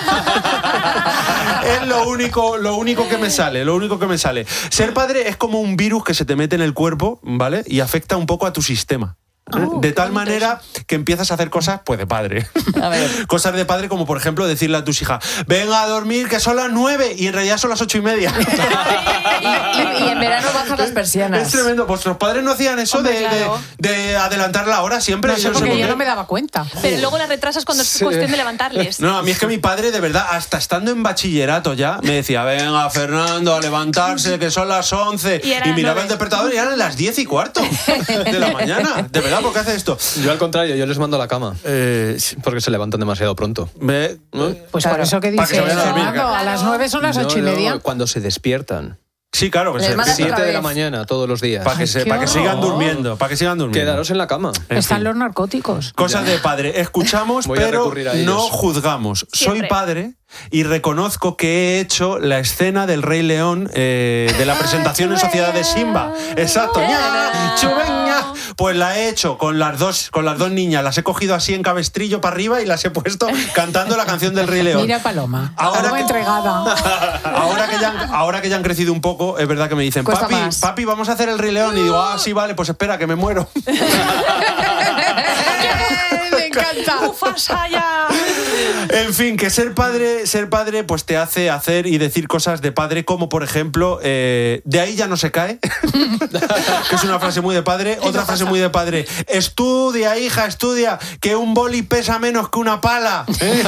Es lo único, lo único que me sale, lo único que me sale. Ser padre es como un virus que se te mete en el cuerpo, ¿vale? Y afecta un poco a tu sistema. ¿eh? Oh, de qué tal bonito manera que empiezas a hacer cosas, pues, de padre. A ver. Cosas de padre como, por ejemplo, decirle a tus hijas, venga a dormir, que son las nueve, y en realidad son las ocho y media. Y, y- y en verano bajas las persianas. Es tremendo. Vuestros padres no hacían eso Hombre, de, claro. de, de adelantar la hora siempre. No sé, Yo porque por yo qué. no me daba cuenta. Pero luego las retrasas cuando es Sí. cuestión de levantarles. No, a mí es que mi padre, de verdad, hasta estando en bachillerato ya, me decía, venga, Fernando, a levantarse, que son las once. Y Y, eran miraba nueve. el despertador y eran las diez y cuarto de la mañana. De verdad, ¿por qué hace esto? Yo al contrario, yo les mando a la cama. Eh, Porque se levantan demasiado pronto. ve- Pues Claro. por eso que Para dice que se vayan a dormir, Fernando, a las nueve son las No, ocho y no, media. cuando se despiertan. Sí, claro, que Les se mandas despierten. otra Siete de la vez. mañana todos los días. Para que, Ay, se, qué para que sigan horror. durmiendo, para que sigan durmiendo. Quedaros en la cama. En Están fin. los narcóticos. Cosas de padre. Escuchamos, Voy a pero recurrir a no ellos. juzgamos. Siempre. Soy padre y reconozco que he hecho la escena del Rey León eh, de la presentación en Sociedad de Simba. Exacto. ña, chubeña. Pues la he hecho con las dos, con las dos niñas. Las he cogido así en cabestrillo para arriba y las he puesto cantando la canción del Rey León. Mira, Paloma. Ahora Paloma que- entregada. Ahora que, ya han, ahora que ya han crecido un poco, es verdad que me dicen, Cuesta papi, más. papi, vamos a hacer el Rey León. Y digo, ah, sí, vale, pues espera, que me muero. Me encanta. ¡Mufasa ya! En fin, que ser padre, ser padre, pues te hace hacer y decir cosas de padre, como por ejemplo, eh, de ahí ya no se cae, que es una frase muy de padre. Otra frase muy de padre: estudia, hija, estudia, que un boli pesa menos que una pala. ¿Eh?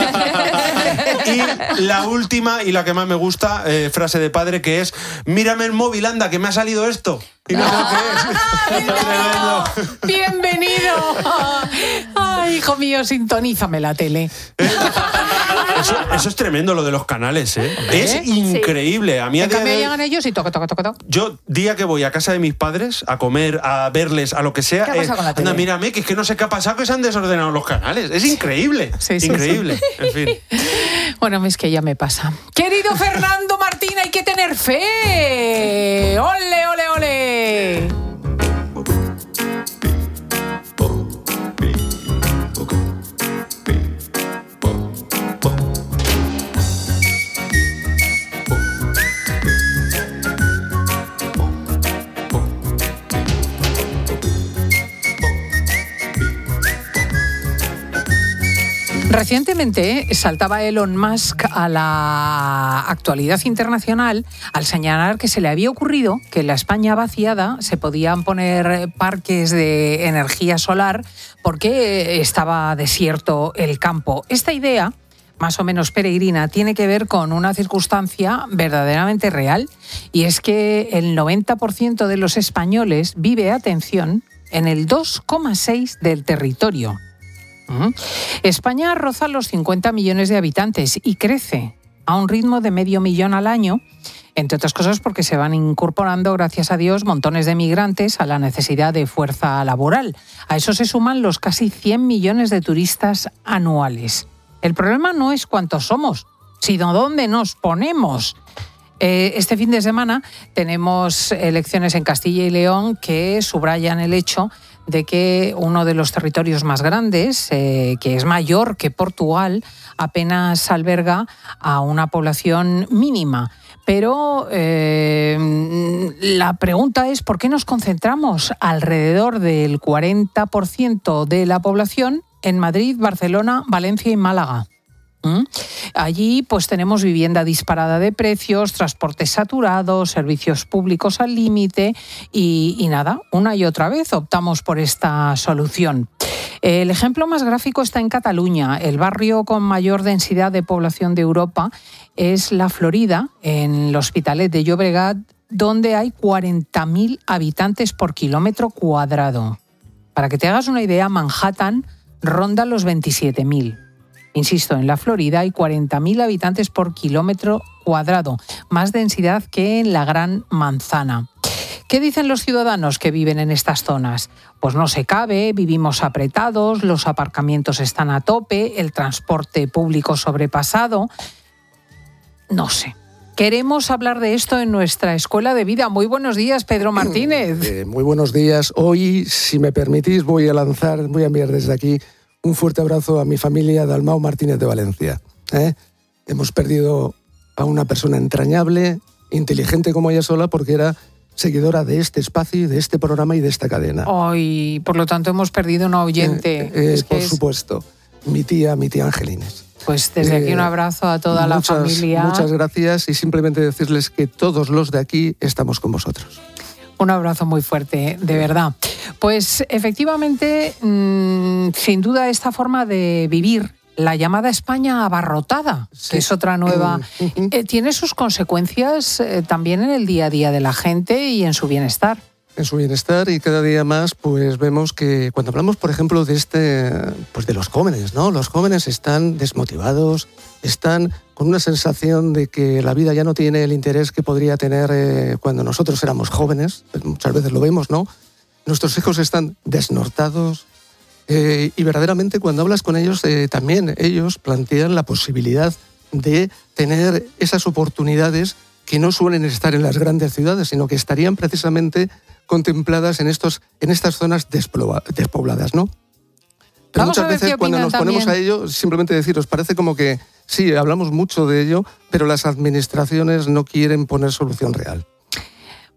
Y la última, y la que más me gusta, eh, frase de padre, que es: mírame el móvil, anda, que me ha salido esto. Y no sé qué es. ¡Bienvenido! Ay, hijo mío, sintonízame la tele. Eso, eso es tremendo, lo de los canales, ¿eh? Es increíble. A mí a en día cambio de hoy, llegan ellos y toca, toca, toca, toca. yo, día que voy a casa de mis padres a comer, a verles, a lo que sea, ¿Qué ha eh, pasado con la tele? anda, mírame, que es que no sé qué ha pasado, que se han desordenado los canales. Es increíble, Sí, sí, increíble. sí. En fin. Bueno, es que ya me pasa. Querido Fernando Martín, hay que tener fe. ¡Ole, ole, ole! Recientemente saltaba Elon Musk a la actualidad internacional al señalar que se le había ocurrido que en la España vaciada se podían poner parques de energía solar porque estaba desierto el campo. Esta idea, más o menos peregrina, tiene que ver con una circunstancia verdaderamente real, y es que el noventa por ciento de los españoles vive, atención, en el dos coma seis por ciento del territorio. España roza los cincuenta millones de habitantes y crece a un ritmo de medio millón al año, entre otras cosas porque se van incorporando, gracias a Dios, montones de migrantes a la necesidad de fuerza laboral. A eso se suman los casi cien millones de turistas anuales. El problema no es cuántos somos, sino dónde nos ponemos. Eh, este fin de semana tenemos elecciones en Castilla y León que subrayan el hecho de que uno de los territorios más grandes, eh, que es mayor que Portugal, apenas alberga a una población mínima. Pero eh, la pregunta es, ¿por qué nos concentramos alrededor del cuarenta por ciento de la población en Madrid, Barcelona, Valencia y Málaga? ¿Mm? Allí pues tenemos vivienda disparada de precios, transportes saturados, servicios públicos al límite y, y nada, una y otra vez optamos por esta solución. El ejemplo más gráfico está en Cataluña. El barrio con mayor densidad de población de Europa es La Florida, en l'Hospitalet de Llobregat, donde hay cuarenta mil habitantes por kilómetro cuadrado. Para que te hagas una idea, Manhattan ronda los veintisiete mil. Insisto, en la Florida hay cuarenta mil habitantes por kilómetro cuadrado, más densidad que en la Gran Manzana. ¿Qué dicen los ciudadanos que viven en estas zonas? Pues no se cabe, vivimos apretados, los aparcamientos están a tope, el transporte público sobrepasado. No sé. Queremos hablar de esto en nuestra Escuela de Vida. Muy buenos días, Pedro Martínez. Eh, muy buenos días. Hoy, si me permitís, voy a lanzar, voy a enviar desde aquí un fuerte abrazo a mi familia Dalmau Martínez de Valencia. ¿eh? Hemos perdido a una persona entrañable, inteligente como ella sola, porque era seguidora de este espacio, de este programa y de esta cadena. Hoy, por lo tanto, hemos perdido una oyente. Eh, eh, es por es... supuesto, mi tía, mi tía Angelines. Pues desde aquí un abrazo a toda muchas, la familia. Muchas gracias y simplemente decirles que todos los de aquí estamos con vosotros. Un abrazo muy fuerte, de verdad. Pues efectivamente, mmm, sin duda esta forma de vivir, la llamada España abarrotada, sí. que es otra nueva, uh-huh. eh, tiene sus consecuencias eh, también en el día a día de la gente y en su bienestar. En su bienestar, y cada día más pues vemos que cuando hablamos, por ejemplo, de este, pues de los jóvenes, ¿no? Los jóvenes están desmotivados, están con una sensación de que la vida ya no tiene el interés que podría tener eh, cuando nosotros éramos jóvenes. Muchas veces lo vemos, ¿no? Nuestros hijos están desnortados eh, y verdaderamente cuando hablas con ellos eh, también ellos plantean la posibilidad de tener esas oportunidades que no suelen estar en las grandes ciudades, sino que estarían precisamente contempladas en, estos, en estas zonas despobladas, ¿no? Pero Vamos muchas veces cuando nos ponemos también. a ello, simplemente deciros, parece como que sí, hablamos mucho de ello, pero las administraciones no quieren poner solución real.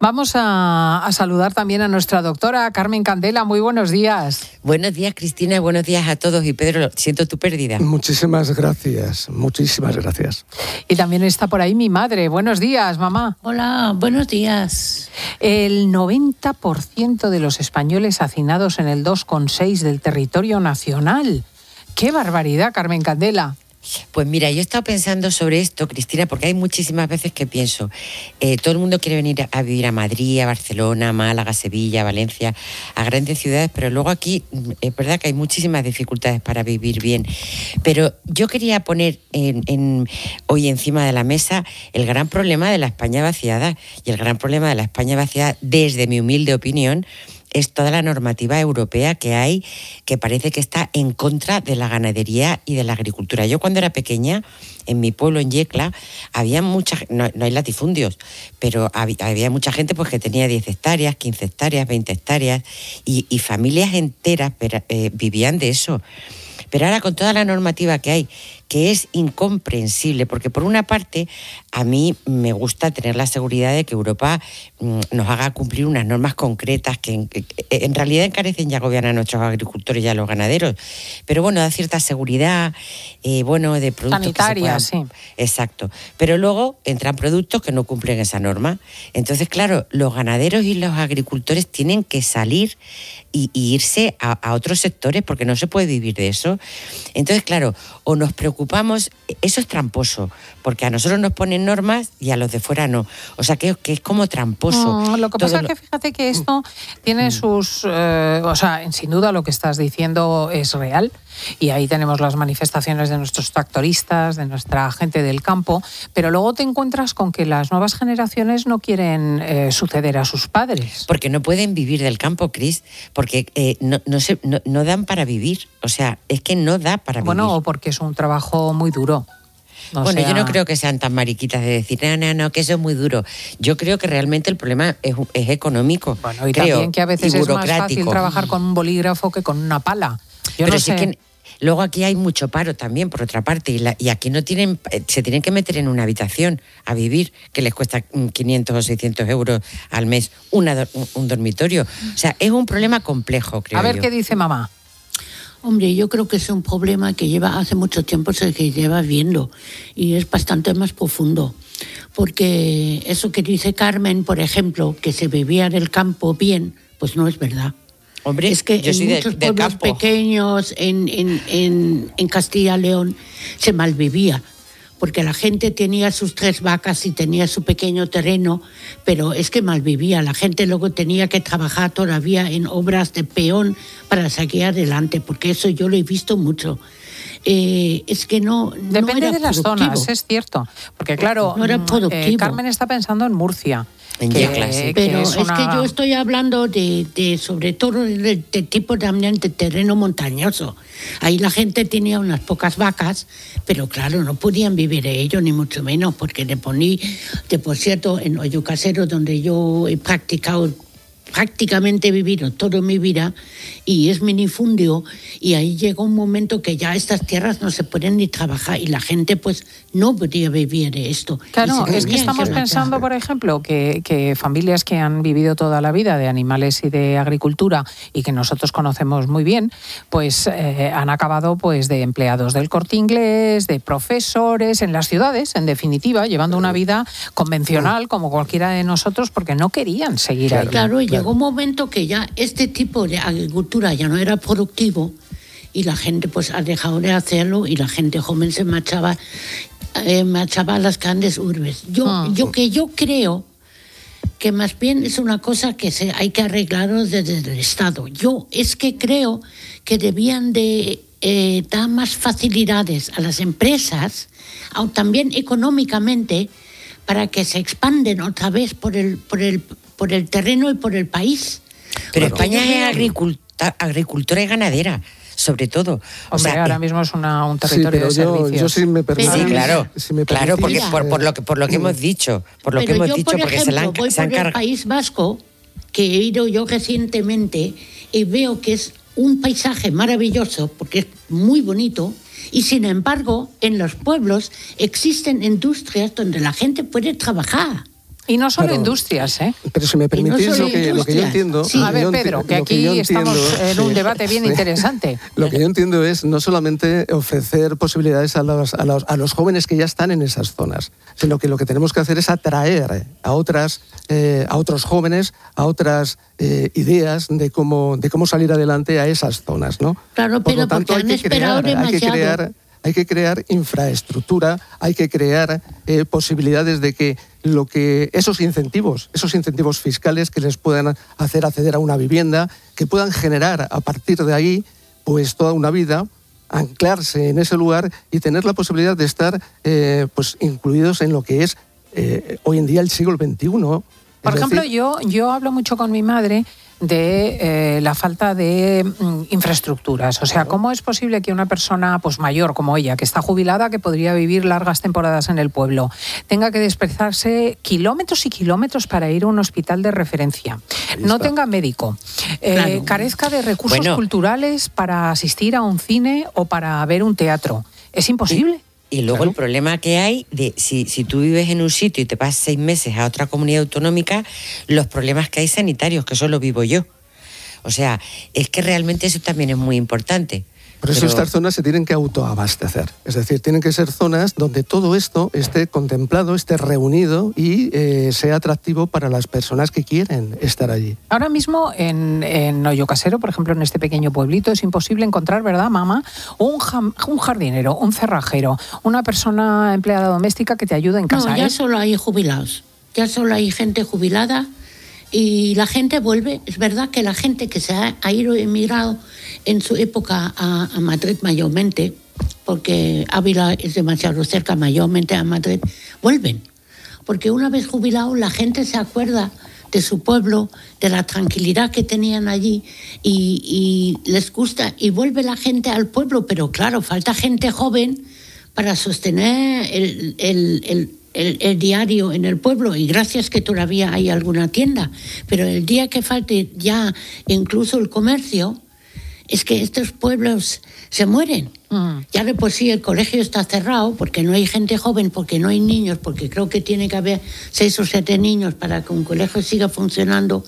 Vamos a, a saludar también a nuestra doctora Carmen Candela. Muy buenos días. Buenos días, Cristina. Buenos días a todos. Y Pedro, siento tu pérdida. Muchísimas gracias. Muchísimas gracias. Y también está por ahí mi madre. Buenos días, mamá. Hola, buenos días. El noventa por ciento de los españoles hacinados en el dos coma seis del territorio nacional. ¡Qué barbaridad, Carmen Candela! Pues mira, yo he estado pensando sobre esto, Cristina, porque hay muchísimas veces que pienso, eh, todo el mundo quiere venir a vivir a Madrid, a Barcelona, a Málaga, a Sevilla, a Valencia, a grandes ciudades, pero luego aquí es verdad que hay muchísimas dificultades para vivir bien. Pero yo quería poner en, en, hoy encima de la mesa el gran problema de la España vaciada, y el gran problema de la España vaciada, desde mi humilde opinión, es toda la normativa europea que hay, que parece que está en contra de la ganadería y de la agricultura. Yo cuando era pequeña, en mi pueblo, en Yecla, había mucha, no, no hay latifundios, pero había, había mucha gente pues, que tenía diez hectáreas, quince hectáreas, veinte hectáreas, y, y familias enteras pero, eh, vivían de eso. Pero ahora con toda la normativa que hay, que es incomprensible, porque por una parte a mí me gusta tener la seguridad de que Europa mmm, nos haga cumplir unas normas concretas que en, que en realidad encarecen y agobian a nuestros agricultores y a los ganaderos, pero bueno, da cierta seguridad, eh, bueno, de productos sanitaria, que se puedan... sí. Exacto. Pero luego entran productos que no cumplen esa norma. Entonces, claro, los ganaderos y los agricultores tienen que salir y, y irse a, a otros sectores porque no se puede vivir de eso. Entonces, claro, o nos preocupamos, eso es tramposo, porque a nosotros nos ponen normas y a los de fuera no. O sea, que, que es como tramposo. No, lo que Todo pasa lo... es que fíjate que esto tiene sus... Eh, o sea, sin duda lo que estás diciendo es real. Y ahí tenemos las manifestaciones de nuestros tractoristas, de nuestra gente del campo, pero luego te encuentras con que las nuevas generaciones no quieren eh, suceder a sus padres. Porque no pueden vivir del campo, Cris, porque eh, no, no, se, no, no dan para vivir. O sea, es que no da para bueno, vivir. Bueno, o porque es un trabajo muy duro. O bueno, sea... yo no creo que sean tan mariquitas de decir, no, no, no, que eso es muy duro. Yo creo que realmente el problema es, es económico. Bueno, y creo, también que a veces es más fácil trabajar con un bolígrafo que con una pala. Yo Pero no sí sé... que luego aquí hay mucho paro también, por otra parte, y, la, y aquí no tienen, se tienen que meter en una habitación a vivir, que les cuesta quinientos o seiscientos euros al mes una, un, un dormitorio. O sea, es un problema complejo, creo A ver yo. qué dice mamá. Hombre, yo creo que es un problema que lleva hace mucho tiempo se que lleva viendo y es bastante más profundo. Porque eso que dice Carmen, por ejemplo, que se vivía del campo bien, pues no es verdad. Hombre, es que yo en soy muchos de, del pueblos campo. pequeños en, en, en, en Castilla y León se malvivía. Porque la gente tenía sus tres vacas y tenía su pequeño terreno, pero es que malvivía. La gente luego tenía que trabajar todavía en obras de peón para salir adelante, porque eso yo lo he visto mucho. Eh, es que no, no Depende era de las productivo. zonas, es cierto. Porque claro, no era eh, Carmen está pensando en Murcia. En que, Yecla, sí. Pero que es, es, una... que yo estoy hablando de, de sobre todo de, de tipo también de terreno montañoso. Ahí la gente tenía unas pocas vacas, pero claro, no podían vivir de ello, ni mucho menos, porque le poní, de por cierto, en Hoyo Casero, donde yo he practicado, prácticamente he vivido toda mi vida, y es minifundio, y ahí llegó un momento que ya estas tierras no se pueden ni trabajar, y la gente pues no podía vivir de esto. Claro, es que estamos que pensando, por ejemplo, que, que familias que han vivido toda la vida de animales y de agricultura y que nosotros conocemos muy bien, pues eh, han acabado pues de empleados del Corte Inglés, de profesores en las ciudades, en definitiva, llevando una vida convencional como cualquiera de nosotros porque no querían seguir claro, ahí. Claro, y llegó un momento que ya este tipo de agricultura ya no era productivo y la gente pues ha dejado de hacerlo y la gente joven se marchaba, eh, marchaba a las grandes urbes. Yo, ah. yo que yo creo que más bien es una cosa que se, hay que arreglarlo desde el Estado. Yo es que creo que debían de eh, dar más facilidades a las empresas, o también económicamente, para que se expanden otra vez por el, por el, por el terreno y por el país. Pero Porque España yo es agriculta, agricultora y ganadera, sobre todo. Hombre, o sea, ahora eh, mismo es una, un territorio sí, de yo, servicios. Yo sí me permito. Sí, claro, si me claro, porque permitís, por, por lo que por lo que hemos dicho, por lo pero que hemos yo, dicho, por porque ejemplo, se la han, voy se han por el cargado. País Vasco, que he ido yo recientemente y veo que es un paisaje maravilloso, porque es muy bonito, y sin embargo, en los pueblos existen industrias donde la gente puede trabajar. Y no solo Pero- industrias, ¿eh? Pero si me permitís, solo lo, que, lo que yo industrias. entiendo... Sí. lo A que ver, yo enti- Pedro, que lo aquí yo estamos en un debate bien interesante. Lo que yo entiendo es no solamente ofrecer posibilidades a los, a, los, a los jóvenes que ya están en esas zonas, sino que lo que tenemos que hacer es atraer a, otras, eh, a otros jóvenes, a otras eh, ideas de cómo, de cómo salir adelante a esas zonas, ¿no? Claro, Por pero lo tanto, porque hay han que esperado crear, hay que demasiado. crear Hay que crear infraestructura, hay que crear eh, posibilidades de que lo que esos incentivos, esos incentivos fiscales que les puedan hacer acceder a una vivienda, que puedan generar a partir de ahí pues toda una vida, anclarse en ese lugar y tener la posibilidad de estar eh, pues incluidos en lo que es eh, hoy en día el siglo veintiuno. Por Es ejemplo, decir, yo, yo hablo mucho con mi madre de eh, la falta de mm, infraestructuras. O sea, ¿cómo es posible que una persona pues mayor como ella, que está jubilada, que podría vivir largas temporadas en el pueblo, tenga que desplazarse kilómetros y kilómetros para ir a un hospital de referencia, no tenga médico, eh, Claro. carezca de recursos Bueno. culturales para asistir a un cine o para ver un teatro? ¿Es imposible? Y luego el problema que hay de si, si tú vives en un sitio y te vas seis meses a otra comunidad autonómica, los problemas que hay sanitarios, que eso lo vivo yo. O sea, es que realmente eso también es muy importante. Por eso Pero- estas zonas se tienen que autoabastecer. Es decir, tienen que ser zonas donde todo esto esté contemplado, esté reunido y eh, sea atractivo para las personas que quieren estar allí. Ahora mismo en, en Hoyo Casero, por ejemplo, en este pequeño pueblito, es imposible encontrar, ¿verdad, mamá? Un, jam- un jardinero, un cerrajero, una persona empleada doméstica que te ayude en casa. No, ya ¿eh? solo hay jubilados. Ya solo hay gente jubilada y la gente vuelve. Es verdad que la gente que se ha, ha ido emigrado en su época a, a Madrid mayormente, porque Ávila es demasiado cerca mayormente a Madrid, vuelven. Porque una vez jubilado la gente se acuerda de su pueblo, de la tranquilidad que tenían allí y, y les gusta y vuelve la gente al pueblo, pero claro, falta gente joven para sostener el, el, el, el, el diario en el pueblo y gracias que todavía hay alguna tienda, pero el día que falte ya incluso el comercio, es que estos pueblos se mueren. Mm. Ya de por sí el colegio está cerrado porque no hay gente joven, porque no hay niños, porque creo que tiene que haber seis o siete niños para que un colegio siga funcionando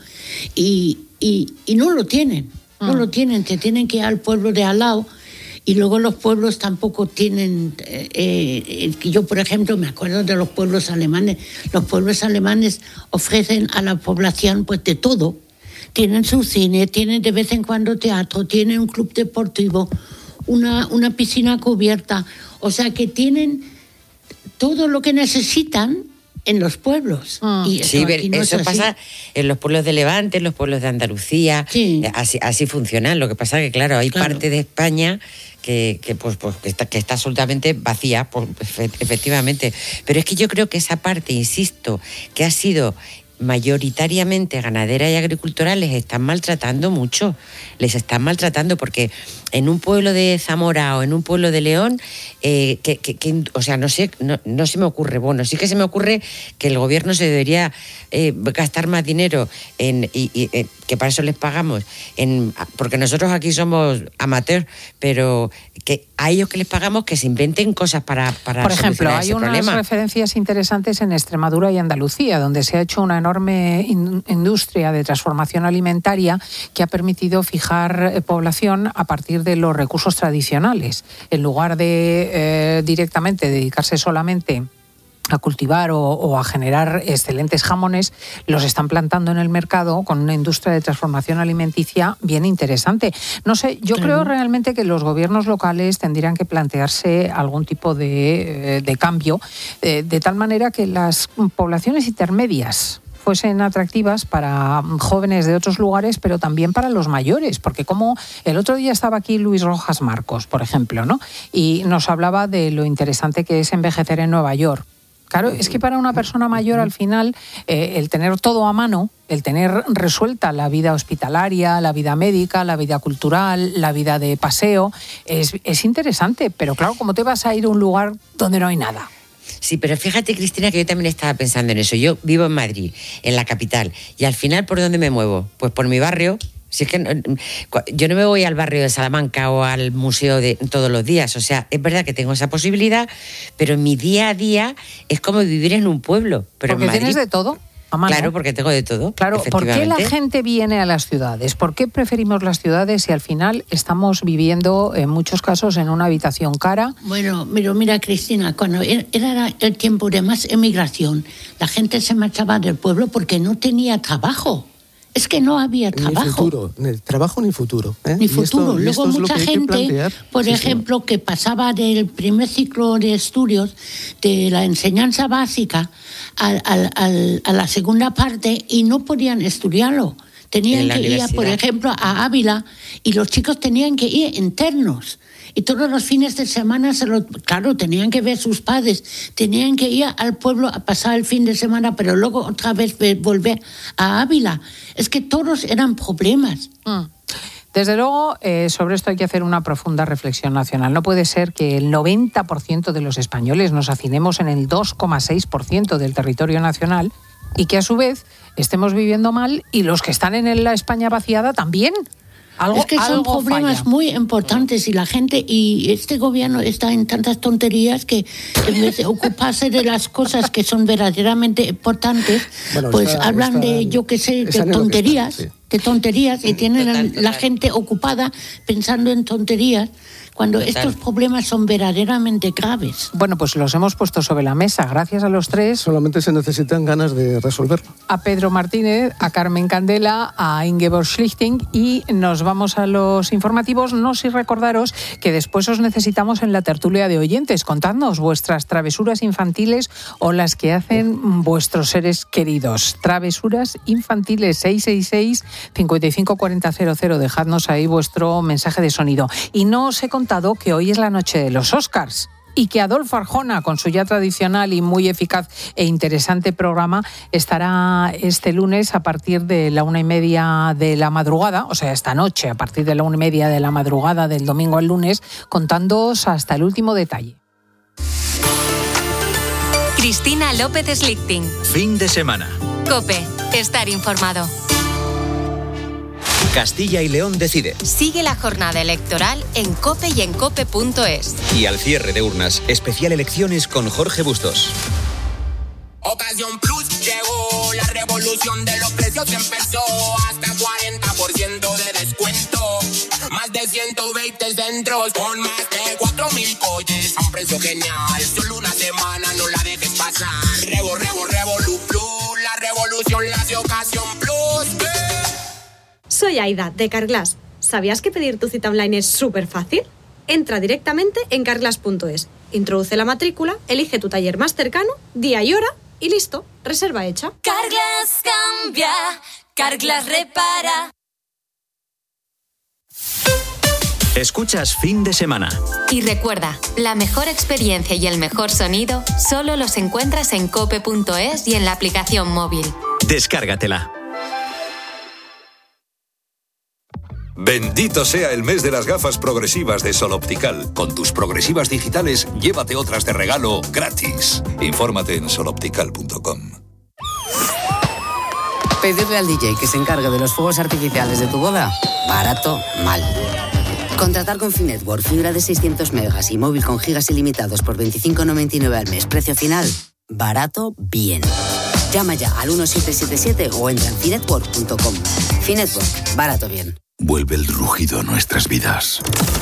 y, y, y no lo tienen, no Mm. lo tienen, se tienen que ir al pueblo de al lado y luego los pueblos tampoco tienen, eh, eh, yo por ejemplo me acuerdo de los pueblos alemanes, los pueblos alemanes ofrecen a la población pues de todo. Tienen su cine, tienen de vez en cuando teatro, tienen un club deportivo, una, una piscina cubierta. O sea que tienen todo lo que necesitan en los pueblos. Y eso Sí, aquí ver, no es eso así. pasa en los pueblos de Levante, en los pueblos de Andalucía, eh, así, así funcionan. Lo que pasa es que, claro, hay Claro. parte de España que, que, pues, pues, que, está, que está absolutamente vacía, pues, efe- efectivamente. Pero es que yo creo que esa parte, insisto, que ha sido mayoritariamente ganadera y agricultora, les están maltratando mucho. Les están maltratando porque en un pueblo de Zamora o en un pueblo de León, eh, que, que- que- o sea, no sé, no, no se me ocurre, bueno, sí que se me ocurre que el gobierno se debería eh, gastar más dinero en, y, y, eh, que para eso les pagamos, en, porque nosotros aquí somos amateurs, pero que a ellos que les pagamos que se inventen cosas para, para Por ejemplo, solucionar hay ese unas problema. referencias interesantes en Extremadura y Andalucía, donde se ha hecho una enorme in- industria de transformación alimentaria que ha permitido fijar eh, población a partir de los recursos tradicionales. En lugar de eh, directamente dedicarse solamente a cultivar o, o a generar excelentes jamones, los están plantando en el mercado con una industria de transformación alimenticia bien interesante. No sé, yo Claro. creo realmente que los gobiernos locales tendrían que plantearse algún tipo de, eh, de cambio, eh, de tal manera que las poblaciones intermedias fuesen atractivas para jóvenes de otros lugares, pero también para los mayores, porque como el otro día estaba aquí Luis Rojas Marcos, por ejemplo, ¿no? Y nos hablaba de lo interesante que es envejecer en Nueva York. Claro, es que para una persona mayor al final eh, el tener todo a mano, el tener resuelta la vida hospitalaria, la vida médica, la vida cultural, la vida de paseo, es, es interesante, pero claro, ¿cómo te vas a ir a un lugar donde no hay nada? Sí, pero fíjate, Cristina, que yo también estaba pensando en eso. Yo vivo en Madrid, en la capital, y al final, ¿por dónde me muevo? Pues por mi barrio. Si es que no, yo no me voy al barrio de Salamanca o al museo de todos los días. O sea, es verdad que tengo esa posibilidad, pero mi día a día es como vivir en un pueblo. Pero porque en Madrid, tienes de todo. Mamá, claro, ¿no? porque tengo de todo. Claro, ¿por qué la gente viene a las ciudades? ¿Por qué preferimos las ciudades si al final estamos viviendo, en muchos casos, en una habitación cara? Bueno, pero mira, Cristina, cuando era el tiempo de más emigración, la gente se marchaba del pueblo porque no tenía trabajo. Es que no había trabajo. Ni futuro, ni trabajo ni futuro. ¿eh? Ni Y esto- futuro. y Luego esto es lo mucha que hay que gente, plantear. por Sí, ejemplo, que pasaba del primer ciclo de estudios de la enseñanza básica al- al- al- a la segunda parte y no podían estudiarlo. Tenían En la que ir, por universidad. ejemplo, a Ávila y los chicos tenían que ir internos. Y todos los fines de semana, se lo, claro, tenían que ver sus padres, tenían que ir al pueblo a pasar el fin de semana, pero luego otra vez ve- volver a Ávila. Es que todos eran problemas. Mm. Desde luego, eh, sobre esto hay que hacer una profunda reflexión nacional. No puede ser que el noventa por ciento de los españoles nos hacinemos en el dos coma seis por ciento del territorio nacional y que a su vez estemos viviendo mal y los que están en la España vaciada también. Algo, es que son algo problemas falla. muy importantes y la gente y este gobierno está en tantas tonterías que en vez de ocuparse de las cosas que son verdaderamente importantes, Bueno, pues está- hablan está- de, yo qué sé, está de en lo que tonterías, está, sí. de tonterías y tienen Total, a la total. gente ocupada pensando en tonterías cuando Total. estos problemas son verdaderamente graves. Bueno, pues los hemos puesto sobre la mesa. Gracias a los tres. Solamente se necesitan ganas de resolverlo. A Pedro Martínez, a Carmen Candela, a Ingeborg Schlichting y nos vamos a los informativos. No sin recordaros que después os necesitamos en la tertulia de oyentes. Contadnos vuestras travesuras infantiles o las que hacen vuestros seres queridos. Travesuras infantiles seis seis seis, cinco cinco cuatro cero cero cero. Dejadnos ahí vuestro mensaje de sonido. Y no os he contado que hoy es la noche de los Oscars y que Adolfo Arjona, con su ya tradicional y muy eficaz e interesante programa, estará este lunes a partir de la una y media de la madrugada, o sea, esta noche, a partir de la una y media de la madrugada del domingo al lunes, contándoos hasta el último detalle. Cristina López Slichting. Fin de semana. COPE. Estar informado. Castilla y León decide. Sigue la jornada electoral en COPE y en cope punto es. Y al cierre de urnas, especial elecciones con Jorge Bustos. Ocasión Plus llegó, la revolución de los precios empezó, hasta cuarenta por ciento de descuento, más de ciento veinte centros, con más de cuatro mil coches, a un precio genial, solo una semana, no la dejes pasar, Revo, Revo, Revolu Plus, la revolución la hace Ocasión Plus. Soy Aida, de Carglass. ¿Sabías que pedir tu cita online es súper fácil? Entra directamente en carglass punto es, introduce la matrícula, elige tu taller más cercano, día y hora, y listo, reserva hecha. Carglass cambia, Carglass repara. Escuchas Fin de Semana. Y recuerda, la mejor experiencia y el mejor sonido solo los encuentras en cope punto es y en la aplicación móvil. Descárgatela. Bendito sea el mes de las gafas progresivas de Sol Optical. Con tus progresivas digitales, llévate otras de regalo gratis. Infórmate en sol optical punto com. Pedirle al D J que se encargue de los fuegos artificiales de tu boda, barato, mal. Contratar con Finetwork fibra de seiscientos megas y móvil con gigas ilimitados por veinticinco noventa y nueve al mes, precio final, barato, bien. Llama ya al uno siete siete siete o entra en finetwork punto com. Finetwork, barato, bien. Vuelve el rugido a nuestras vidas.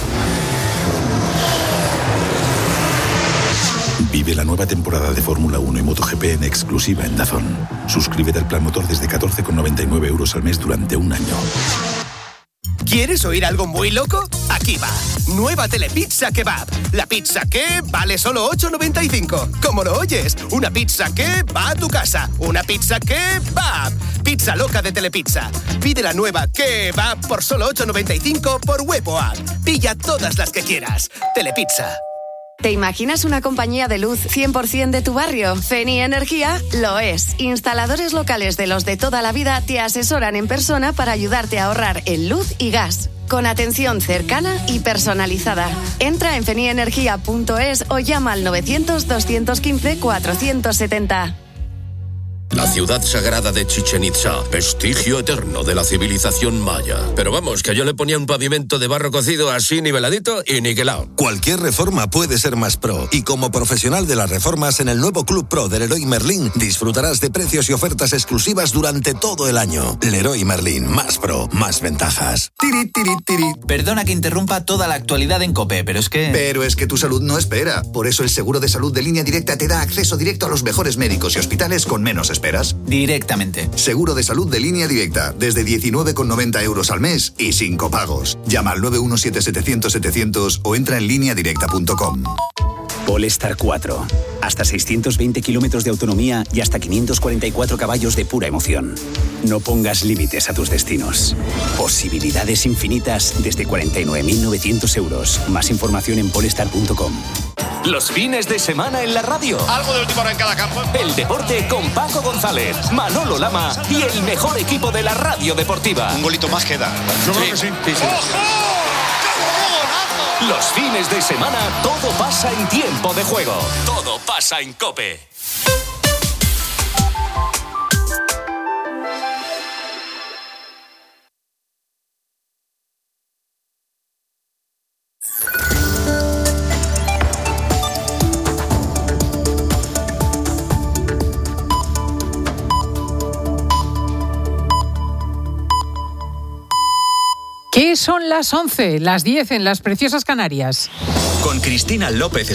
Vive la nueva temporada de Fórmula uno y MotoGP en exclusiva en DAZN. Suscríbete al plan motor desde catorce con noventa y nueve euros al mes durante un año. ¿Quieres oír algo muy loco? Aquí va. Nueva Telepizza Kebab. La pizza que vale solo ocho noventa y cinco. ¿Cómo lo oyes? Una pizza que va a tu casa. Una pizza que va. Pizza loca de Telepizza. Pide la nueva que va por solo ocho noventa y cinco por web o app. Pilla todas las que quieras. Telepizza. ¿Te imaginas una compañía de luz cien por ciento de tu barrio? Feni Energía lo es. Instaladores locales de los de toda la vida te asesoran en persona para ayudarte a ahorrar en luz y gas. Con atención cercana y personalizada. Entra en feni energía punto es o llama al novecientos, doscientos quince, cuatrocientos setenta. La ciudad sagrada de Chichén Itzá, vestigio eterno de la civilización maya. Pero vamos, que yo le ponía un pavimento de barro cocido así niveladito y niquelado. Cualquier reforma puede ser más pro. Y como profesional de las reformas en el nuevo Club Pro del Leroy Merlin, disfrutarás de precios y ofertas exclusivas durante todo el año. Leroy Merlin, más pro, más ventajas. Tiri, tiri, tiri. Perdona que interrumpa toda la actualidad en COPE, pero es que... Pero es que tu salud no espera. Por eso el seguro de salud de Línea Directa te da acceso directo a los mejores médicos y hospitales con menos esperas. Directamente. Seguro de salud de Línea Directa, desde diecinueve con noventa euros al mes y sin copagos. Llama al nueve uno siete setecientos setecientos o entra en línea directa punto com. Polestar cuatro. Hasta seiscientos veinte kilómetros de autonomía y hasta quinientos cuarenta y cuatro caballos de pura emoción. No pongas límites a tus destinos. Posibilidades infinitas desde cuarenta y nueve mil novecientos euros. Más información en polestar punto com. Los fines de semana en la radio. Algo de última hora en cada campo. El deporte con Paco González, Manolo Lama y el mejor equipo de la radio deportiva. Un golito más queda. Yo creo que sí. sí, sí. Los fines de semana todo pasa en tiempo de juego. Todo pasa en COPE. ¿Qué son las once? Las diez en las preciosas Canarias. Con Cristina López